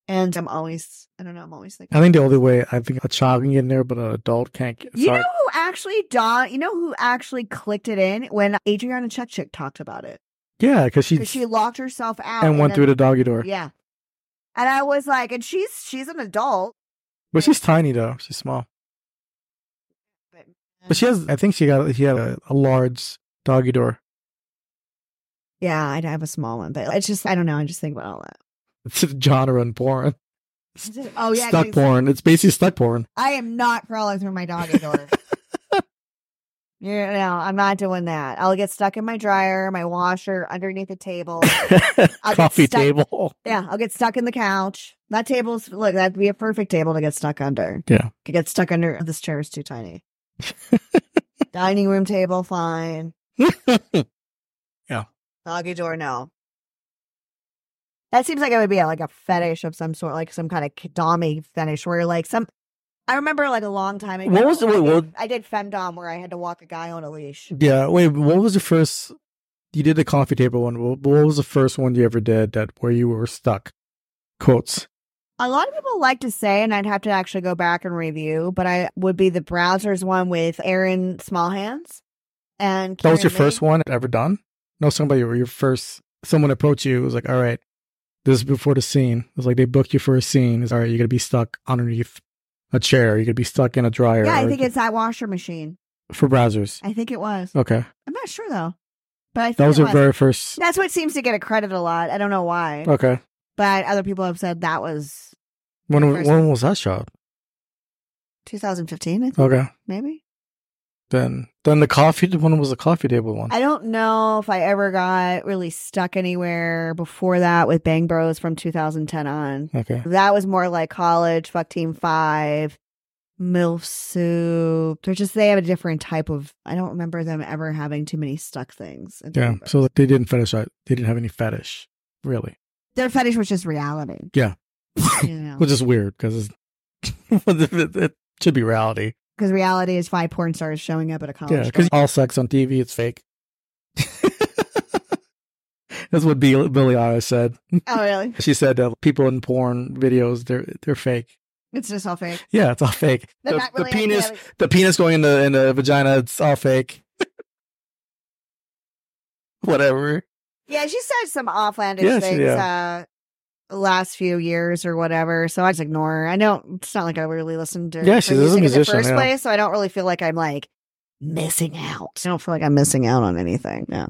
And I'm always, I don't know, I'm always thinking. I think the only way I think a child can get in there, but an adult can't get. You know who actually, Dawn, you know who actually clicked it in? When Adriana Chechik talked about it. Yeah, because she, she locked herself out. And, and went then, through the doggy door. Yeah. And I was like, and she's she's an adult. But she's tiny, though. She's small. But, but she has, I think she got, she had a, a large doggy door. Yeah, I'd have a small one, but it's just, I don't know. I just think about all that. It's a genre in porn. Oh, yeah. Stuck porn. It's basically stuck porn. I am not crawling through my doggy door. You know, I'm not doing that. I'll get stuck in my dryer, my washer, underneath the table. Coffee stuck, table. Yeah, I'll get stuck in the couch. That table's, look, that'd be a perfect table to get stuck under. Yeah. Could get stuck under. This chair is too tiny. Dining room table, fine. Yeah. Doggy door, no. That seems like it would be a, like a fetish of some sort, like some kind of dommy fetish where like some, I remember like a long time ago. What was the, wait, I, what? did, I did femdom where I had to walk a guy on a leash. Yeah, wait, what was the first, you did the coffee table one, what was the first one you ever did that where you were stuck? Quotes. A lot of people like to say, and I'd have to actually go back and review, but I would be the Browsers one with Aaron Smallhands. And That was your Lee. first one ever done? No, somebody, or your first, someone approached you, it was like, all right, this is before the scene. It was like they booked you for a scene. It's all right, you're going to be stuck underneath a chair. You're going to be stuck in a dryer. Yeah, I think it's that washer machine. For Browsers. I think it was. Okay. I'm not sure, though. But I think that was it your was. very first. That's what seems to get a credit a lot. I don't know why. Okay. But other people have said that was. When, when was that shot? twenty fifteen, I think. Okay. Maybe. Then then the coffee one was the coffee table one. I don't know if I ever got really stuck anywhere before that with Bang Bros from two thousand ten on. Okay. That was more like college, Fuck Team Five, MILF Soup. They're just, they have a different type of, I don't remember them ever having too many stuck things. Yeah. So they didn't fetish, they didn't have any fetish, really. Their fetish was just reality. Yeah. You know. Which is weird because it should be reality. Because reality is five porn stars showing up at a college. Yeah, because all sex on T V, it's fake. That's what Billie Eilish said. Oh, really? She said that people in porn videos, they're they're fake. It's just all fake. Yeah, it's all fake. They're The, not really the penis, idea. the penis going in the in the vagina, it's all fake. Whatever. Yeah, she said some offlandish Yeah, she- things yeah. uh the last few years or whatever, so I just ignore her. I don't, it's not like I really listened to Yeah, her she's a music in musician, the first yeah. place, so I don't really feel like I'm like missing out. I don't feel like I'm missing out on anything. No.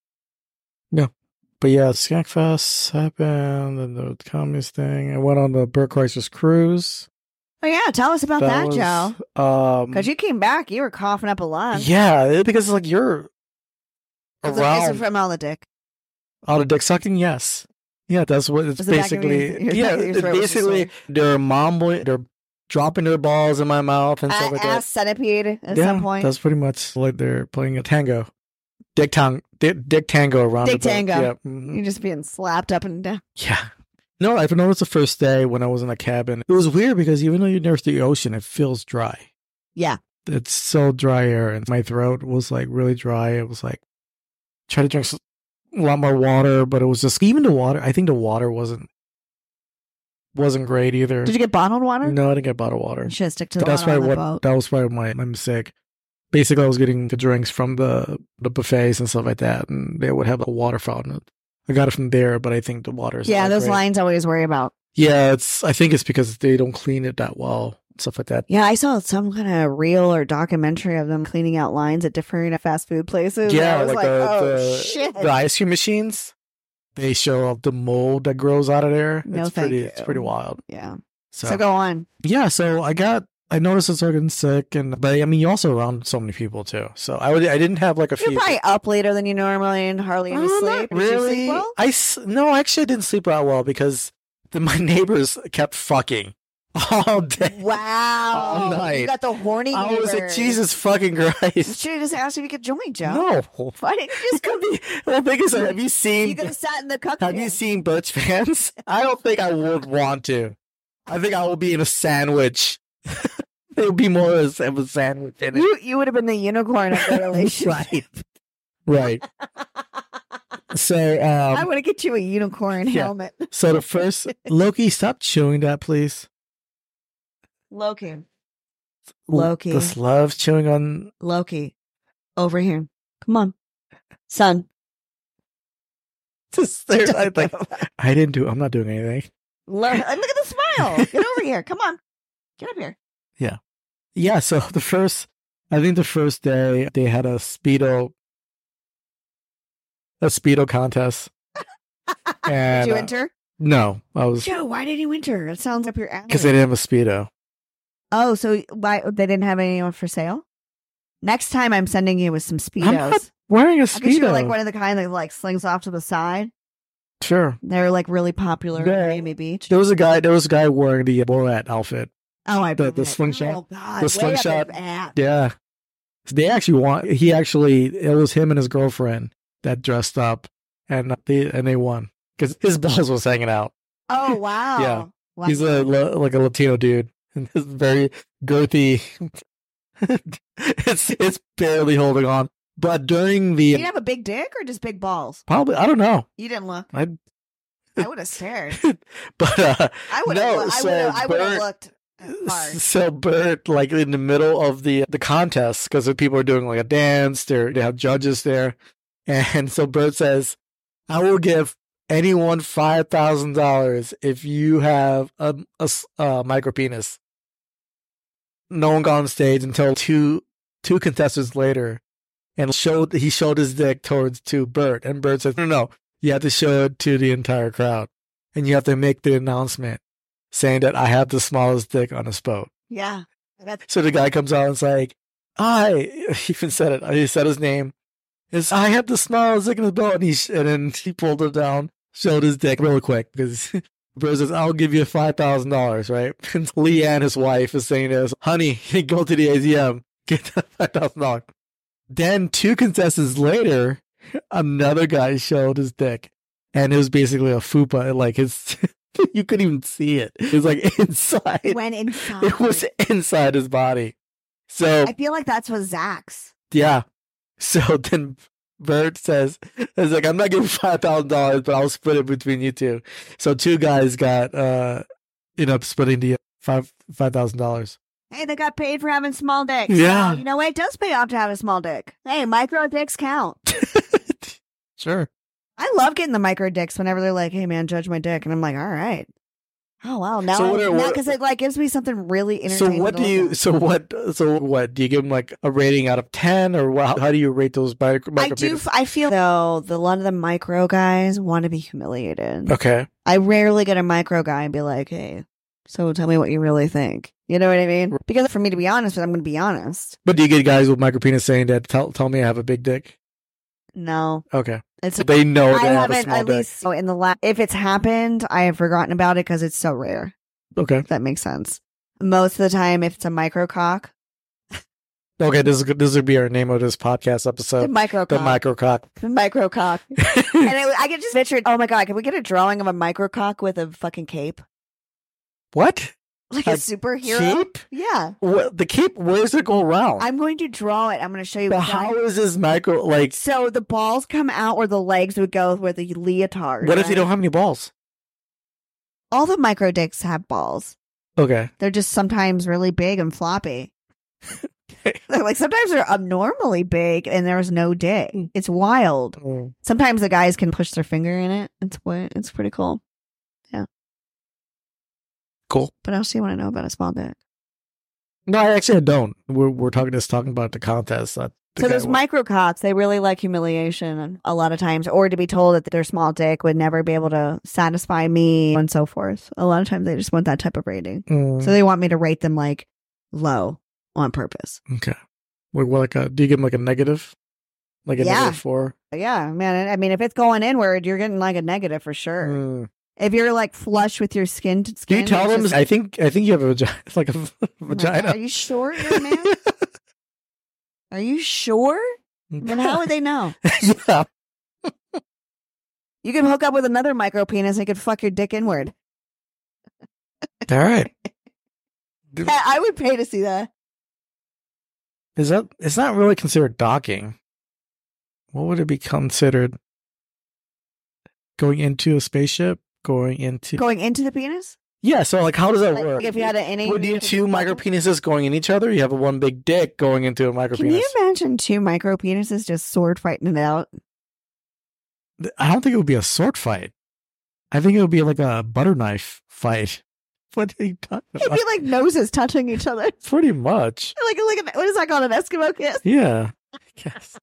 But yeah, Skankfest happened, and the communist thing. I went on the Bert Kreischer's cruise. Oh yeah, tell us about that, was, Joe. Um, Because you came back, you were coughing up a lung. yeah, because like you're Is it, is it around from all the dick? all the dick sucking. Yes, yeah, that's what it's Was the back of your- basically. your- Yeah, your it's throat was basically they're mumbling, they're dropping their balls in my mouth and A- stuff like ass that. centipede at Yeah, some point. that's pretty much like they're playing a tango, dick tang, dick, dick tango around Dick the boat. tango. Yeah, mhm. You're just being slapped up and down. Yeah. No, I've noticed the first day when I was in a cabin. It was weird because even though you're near the ocean, it feels dry. Yeah. It's so dry air, and my throat was like really dry. It was like try to drink s- a lot more water, but it was just even the water. I think the water wasn't wasn't great either. Did you get bottled water? No, I didn't get bottled water. You should have stick to the That's bottle probably on the what boat. that was probably my my mistake. Basically, I was getting the drinks from the the buffets and stuff like that, and they would have a water fountain. I got it from there, but I think the water is Yeah, not those great. lines I always worry about. Yeah, it's. I think it's because they don't clean it that well, stuff like that. Yeah, I saw some kind of reel or documentary of them cleaning out lines at different fast food places. Yeah, I was like like, the, oh the, shit. the ice cream machines. They show up the mold that grows out of there. No, it's thank pretty. you. It's pretty wild. Yeah. So, So, go on. yeah, so I got. I noticed I started getting sick, and but I mean, you're also around so many people too. So I would. I didn't have like a You're few. probably up later than you normally and hardly any Oh, sleep. not Did you really. sleep well? I s- no, actually, I didn't sleep that well because the, my neighbors kept fucking all day. Wow. All night. You got the horny I was like, neighbors. Jesus fucking Christ. Should have just asked if you could join, Joe. No. Why didn't you just come? Well, the thing is, have you You seen? could have sat in the cup. Have you seen Butch fans? I don't think I would want to. I think I will be in a sandwich. It would be more of a sandwich in it. You you would have been the unicorn of the relationship. Right. Right. So um, I want to get you a unicorn yeah. helmet. So the first Loki, stop chewing that, please. Loki. Loki. This loves chewing on. Loki. Over here. Come on. Son. Just there, I, like, I didn't do. I'm not doing anything. Look, look at the smile. Get over here. Come on. Get up here. Yeah. Yeah. So the first, I think the first day they had a Speedo, a Speedo contest. And, Did you uh, enter? no, I was. Joe, why did you enter? It sounds up your alley. Because they didn't have a Speedo. Oh, so why they didn't have anyone for sale? Next time I'm sending you with some Speedos. I'm not wearing a I guess you're Speedo. like one of the kind that like slings off to the side. Sure. They're like really popular Yeah. in Miami Beach. There was a guy. There was a guy wearing the Borat outfit. Oh, I the- bet. the slingshot- Oh, God. the Way slingshot. up his ass. Yeah. They actually want. He actually. It was him and his girlfriend that dressed up, and they and they won because his balls was hanging out. Oh, wow. Yeah. Wow. He's a like a Latino dude, and he's very girthy. it's it's barely holding on. But during the Did you have a big dick or just big balls? probably I don't know. You didn't look. I I would have stared. but uh, I would No, have. I so would have. I would have Bert- looked hard. so Bert, like in the middle of the the contest, because the people are doing like a dance, they they have judges there, and so Bert says, "I will give anyone five thousand dollars if you have a, a s- a micro penis." No one got on stage until two two contestants later, and showed he showed his dick towards to Bert, and Bert says, "No, no, you have to show it to the entire crowd, and you have to make the announcement saying that I have the smallest dick on this boat." Yeah. That's, So the guy comes out and is like, "I," he even said it. He said his name. Is I have the smallest dick in the boat, and he sh- and then he pulled it down, showed his dick real quick because. Bro says, "I'll give you five thousand dollars, right?" And Leanne, his wife, is saying this, "Honey, go to the A T M, get that five thousand dollars." Then two contestants later, another guy showed his dick, and it was basically a fupa. Like his, you couldn't even see it. It was like inside. it went inside. It was inside his body. So I feel like that's what Zach's. yeah. So then Bert says, "It's like I'm not giving five thousand dollars, but I'll split it between you two." So two guys got uh, you know, splitting the five five thousand dollars. Hey, they got paid for having small dicks. Yeah. So, you know what? It does pay off to have a small dick. Hey, micro dicks count. Sure. I love getting the micro dicks whenever they're like, "Hey, man, judge my dick," and I'm like, "All right." Oh wow! Now, So what are- what- because it like gives me something really So entertaining. what to do look you? at. So what? So what? Do you give them like a rating out of ten, or what, how do you rate those micro? I micro do. penis? f- I feel though the a lot of the micro guys want to be humiliated. Okay. I rarely get a micro guy and be like, "Hey, so tell me what you really think." You know what I mean? Because for me to be honest, I'm going to be honest. But do you get guys with micro penis saying that? Tell tell me I have a big dick. No, Okay. it's. So they know I they have a haven't small at dick. least so in the last. If it's happened, I have forgotten about it because it's so rare. Okay. If that makes sense. Most of the time, if it's a micro cock, Okay. This is this would be our name of this podcast the episode. micro The cock, micro cock. the micro cock, and it, I can just picture it. Oh my god! Can we get a drawing of a micro cock with a fucking cape, What? like A a superhero? Cape? Yeah, What, the cape? Where does it go around? I'm going to draw it. I'm going to show you. But what I'm- how is this micro like? So the balls come out where the legs would go with the leotard. What if you right? don't have any balls? All the micro dicks have balls. Okay. They're just sometimes really big and floppy. Like sometimes they're abnormally big and there's no dick. It's wild. Mm. Sometimes the guys can push their finger in it. It's what it's pretty cool. Cool. What else do you want to know about a small dick? No, I actually don't. We're we're talking just talking about the contest. Uh, the So guy those won. micro cocks, they really like humiliation and a lot of times, or to be told that their small dick would never be able to satisfy me and so forth. A lot of times they just want that type of rating. Mm, So they want me to rate them like low on purpose. okay. We're, we're like a, do you give them like a negative? Like a Yeah. negative four? Yeah, man. I mean, if it's going inward, you're getting like a negative for sure. Mm. If you're like flush with your skin, Do skin you tell it's them? just- I think I think you have a vagina, like a Oh my vagina. God, are you sure you're a man? Are you sure? Then how would they know? Yeah. You could hook up with another micro penis and it could fuck your dick inward. All right. I I would pay to see that. Is that? It's not really considered docking. what would it be considered? Going into a spaceship? Going into Going into the penis? yeah. So like, how does that Like, work? if you had an inning, Would you two micro penises going in each other? You have a one big dick going into a micro Can penis. you imagine two micro penises just sword fighting it out? I don't think it would be a sword fight. I think it would be like a butter knife fight. What are you talking It'd about? be like noses touching each other. Pretty much. Like, like an, what is that called? An Eskimo kiss? Yeah. I guess.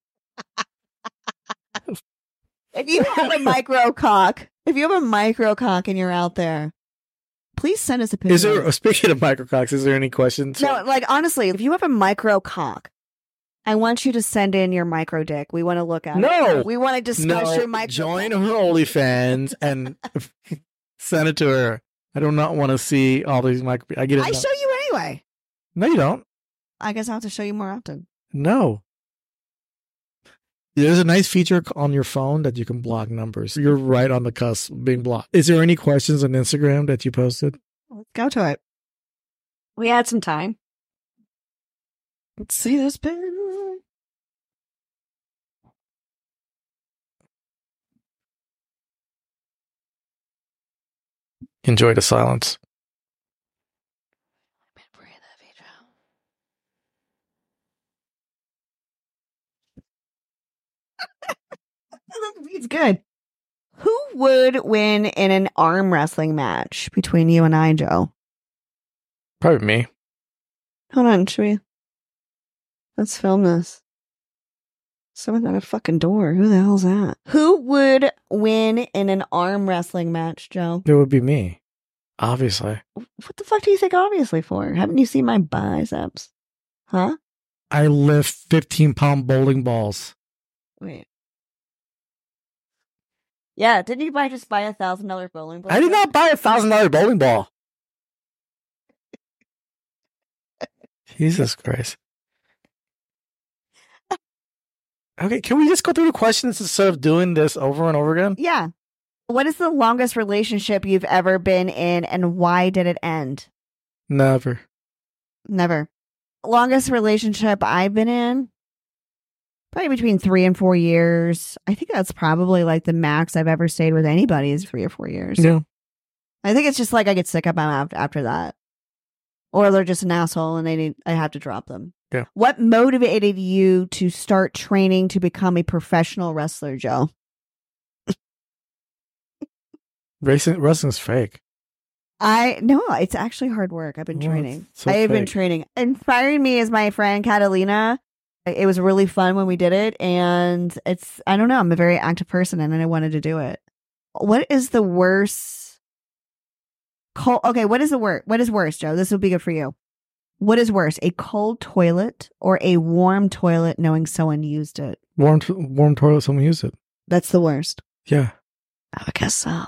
If you have a micro cock, if you have a micro cock and you're out there, please send us a picture. Is there, speaking of micrococks, is there any questions? No, like honestly, if you have a micro cock, I want you to send in your micro dick. We want to look at No. it. We want to discuss No, your micro join cock. her OnlyFans and send it to her. I do not want to see all these micro. I get it. I show you anyway. No, you don't. I guess I'll have to show you more often. No. There's a nice feature on your phone that you can block numbers. You're right on the cusp of being blocked. Is there any questions on Instagram that you posted? Let's go to it. We had some time. Let's see this pin. Enjoy the silence. It's good. Who would win in an arm wrestling match between you and I, Joe? Probably me. Hold on, should we? Let's film this. Someone at a fucking door. Who the hell's that? Who would win in an arm wrestling match, Joe? It would be me. Obviously. What the fuck do you think obviously for? Haven't you seen my biceps? Huh? I lift fifteen pound bowling balls. Wait. Yeah, didn't you buy just buy a thousand dollar bowling ball? I did not buy a thousand dollar bowling ball. Jesus Christ. Okay, can we just go through the questions instead of doing this over and over again? Yeah. What is the longest relationship you've ever been in and why did it end? Never. Never. Longest relationship I've been in? Probably between three and four years. I think that's probably like the max I've ever stayed with anybody is three or four years. Yeah. I think it's just like I get sick of them after, after that. Or they're just an asshole and they need, I have to drop them. Yeah. What motivated you to start training to become a professional wrestler, Joe? Racing, wrestling's fake. I no, it's actually hard work. I've been Well, training. it's so I have been fake. training. Inspiring me is my friend Catalina. It was really fun when we did it, and it's I don't know. I'm a very active person, and I wanted to do it. What is the worst? Cold. Okay, what is the worst? What is worse, Joe? This will be good for you. What is worse, a cold toilet or a warm toilet knowing someone used it? Warm, t- warm toilet, someone used it. That's the worst. Yeah. I guess so.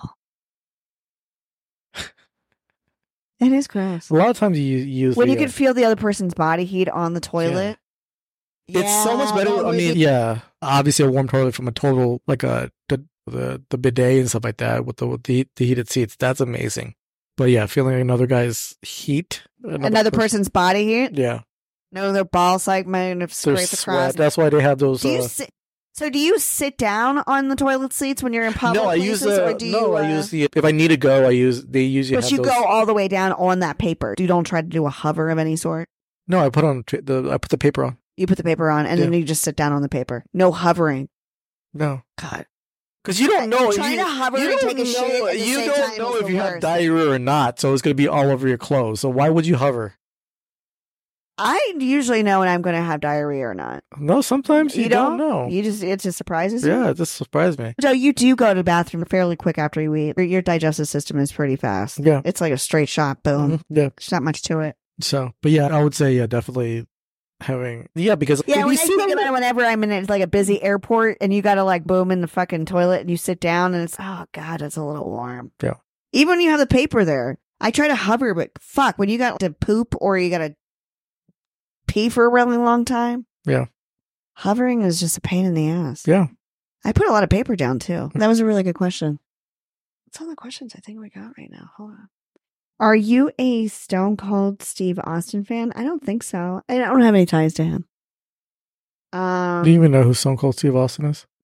It is gross. A lot of times you use When the, you uh, can feel the other person's body heat on the toilet. It's so much Yeah, better. that I was mean, it. yeah, obviously a warm toilet from a total like a the the, the bidet and stuff like that with the with the, the heated seats. That's amazing. But yeah, feeling another guy's heat, Another person- person's body heat. yeah, No, their ball segment their scrapes across. sweat. That's why they have those. Do you Uh, sit? So do you sit down on the toilet seats when you're in public no, I places, use the or do you? no, uh, I use the if I need to go, I use they usually. But have you those, go all the way down on that paper. You don't try to do a hover of any sort. No, I put on t- the I put the paper on. You put the paper on, and then you just sit down on the paper. No hovering. No, God. because you don't know. Trying you, to hover you and don't take a know, shit at the You same don't time know is if the you have worst. diarrhea or not, so it's going to be all over your clothes. So why would you hover? I usually know when I'm going to have diarrhea or not. No, sometimes you, don't, know. You just it just surprises you. Yeah, it just surprised me. So you do go to the bathroom fairly quick after you eat. Your digestive system is pretty fast. Yeah. It's like a straight shot. Boom. Mhm, yeah. There's not much to it. So, but yeah, I would say yeah, definitely having yeah because Yeah, if when you I see think them- about it, whenever I'm in like a busy airport and you got to like boom in the fucking toilet and you sit down and it's, oh God, it's a little warm. Yeah. Even when you have the paper there, I try to hover, but fuck, when you got to poop or you got to pee for a really long time. Yeah. Hovering is just a pain in the ass. yeah, I put a lot of paper down too. That was a really good question. What's all the questions I think we got right now? Hold on. Are you a Stone Cold Steve Austin fan? I don't think so. I don't have any ties to him. Um, do you even know who Stone Cold Steve Austin is?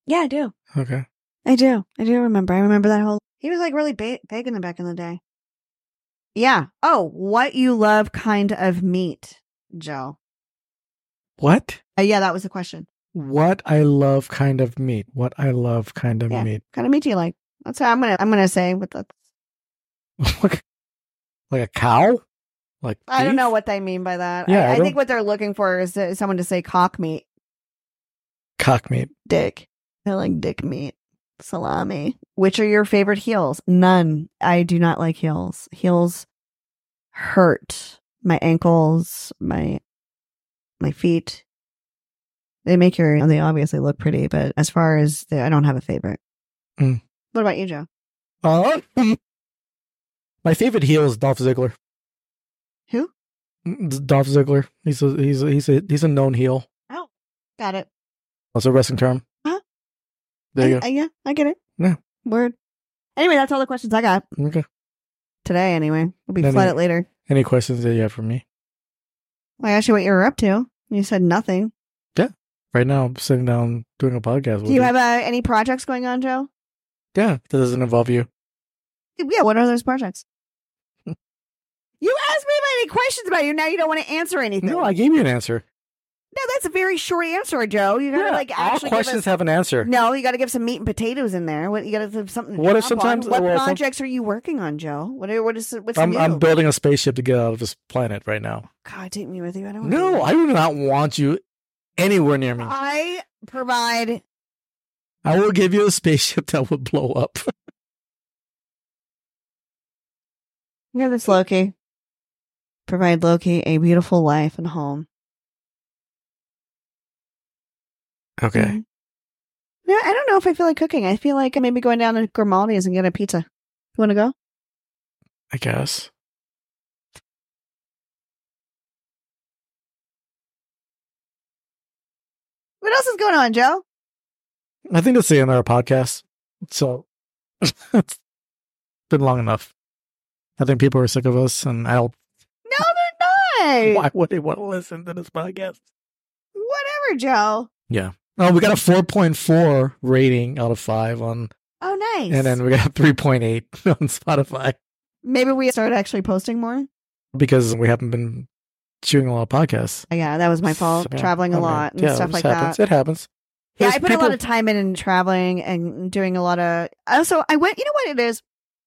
Yeah, I do. Okay. I do. I do remember. I remember that whole. He was like really ba- big in the back in the day. Yeah. Oh, what you love kind of meat, Joe? What? Uh, yeah, that was the question. What I love kind of meat. What I love kind of Yeah. meat. Kind of meat do you like? That's what I'm gonna. I'm gonna say with the. like a cow? Like I don't beef? know what they mean by that. Yeah, I, I I don't- think what they're looking for is uh, someone to say cock meat, Cock meat. dick. I like dick meat, salami. Which are your favorite heels? None. I do not like heels. Heels hurt my ankles, my my feet. They make your. They obviously look pretty, but as far as the, I don't have a favorite. Mm. What about you, Joe? Uh, my favorite heel is Dolph Ziggler. Who? Dolph Ziggler. He's a he's a, he's a he's a known heel. Oh, got it. That's a wrestling term. Uh-huh. There you I, go. I, yeah, I get it. Yeah. Word. Anyway, that's all the questions I got Okay. today. Anyway, we'll be Any- flooded later. Any questions that you have for me? I asked you what you were up to. You said nothing. Right now, I'm sitting down doing a podcast. With Do you have uh, any projects going on, Joe? Yeah, that doesn't involve you. Yeah, what are those projects? You asked me any questions about you. Now you don't want to answer anything. No, I gave you an answer. No, that's a very short answer, Joe. You gotta Yeah, like all actually questions give us. have an answer. No, you got to give some meat and potatoes in there. What you got to have something. To What if chop on. sometimes- What well, some- projects are you working on, Joe? What are what is what's I'm, new? I'm building a spaceship to get out of this planet right now. God, take me with you. I don't. Want No, I do not want you anywhere near me. I provide. I will give you a spaceship that would blow up. Hear this, Loki. Provide Loki a beautiful life and home. Okay. Mhm. Yeah, I don't know if I feel like cooking. I feel like maybe going down to Grimaldi's and get a pizza. You want to go? I guess. What else is going on, Joe? I think that's the end of our podcast. So it's been long enough. I think people are sick of us, and I don't. No, they're not. Why would they want to listen to this podcast? Whatever, Joe. Yeah. Oh, we got a four point four rating out of five on, Oh, nice. and then we got three point eight on Spotify maybe we start actually posting more. because we haven't been shooting a lot of podcasts. Yeah, that was my fault. So, yeah, Traveling a I mean, lot and yeah, stuff it like happens. that. It happens. Yeah, There's I put a people- lot of time in in traveling and doing a lot of. Also, I went. You know what it is?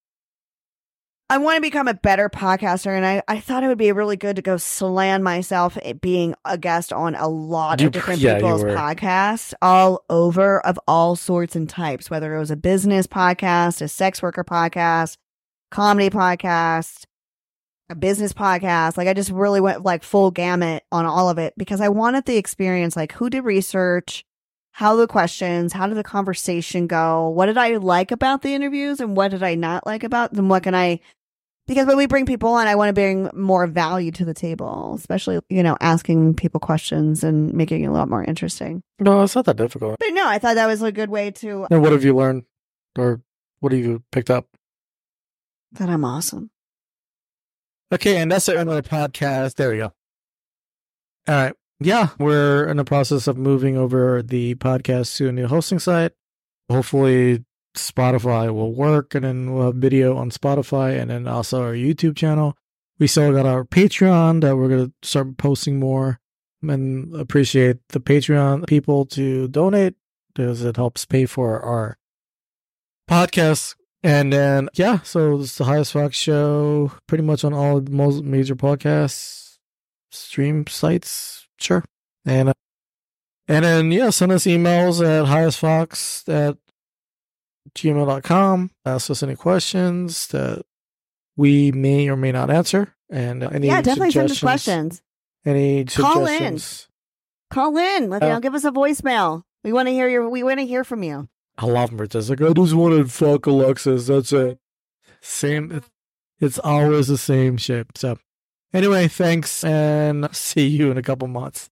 I want to become a better podcaster, and I, I thought it would be really good to go slam myself at being a guest on a lot You- of different yeah, you people's were. podcasts, all over of all sorts and types, whether it was a business podcast, a sex worker podcast, comedy podcast, a business podcast. Like I just really went like full gamut on all of it because I wanted the experience, like who did research, how the questions, how did the conversation go, what did I like about the interviews and what did I not like about them, what can I, because when we bring people on, I want to bring more value to the table, especially, you know, asking people questions and making it a lot more interesting. No, it's not that difficult. But no, I thought that was a good way to, And what have you learned, or what have you picked up? that I'm awesome. Okay, and that's the end of the podcast. There we go. All right. Yeah, we're in the process of moving over the podcast to a new hosting site. Hopefully, Spotify will work, and then we'll have video on Spotify, and then also our YouTube channel. We still got our Patreon that we're going to start posting more, and appreciate the Patreon people to donate because it helps pay for our podcast. And then, yeah, so it's the Highest Fox Show, pretty much on all the most major podcasts, stream sites, sure. And uh, and then, yeah, send us emails at highestfox at gmail dot com. Ask us any questions that we may or may not answer. And uh, any Yeah, definitely send us suggestions- questions. Any Call in. suggestions? Call in. Let, you Uh, know, give us a voicemail. We want to hear your, we want to hear from you. I love them. It's just like, I just want to fuck Alexis. That's it. Same. It's always the same shit. So, anyway, thanks, and see you in a couple months.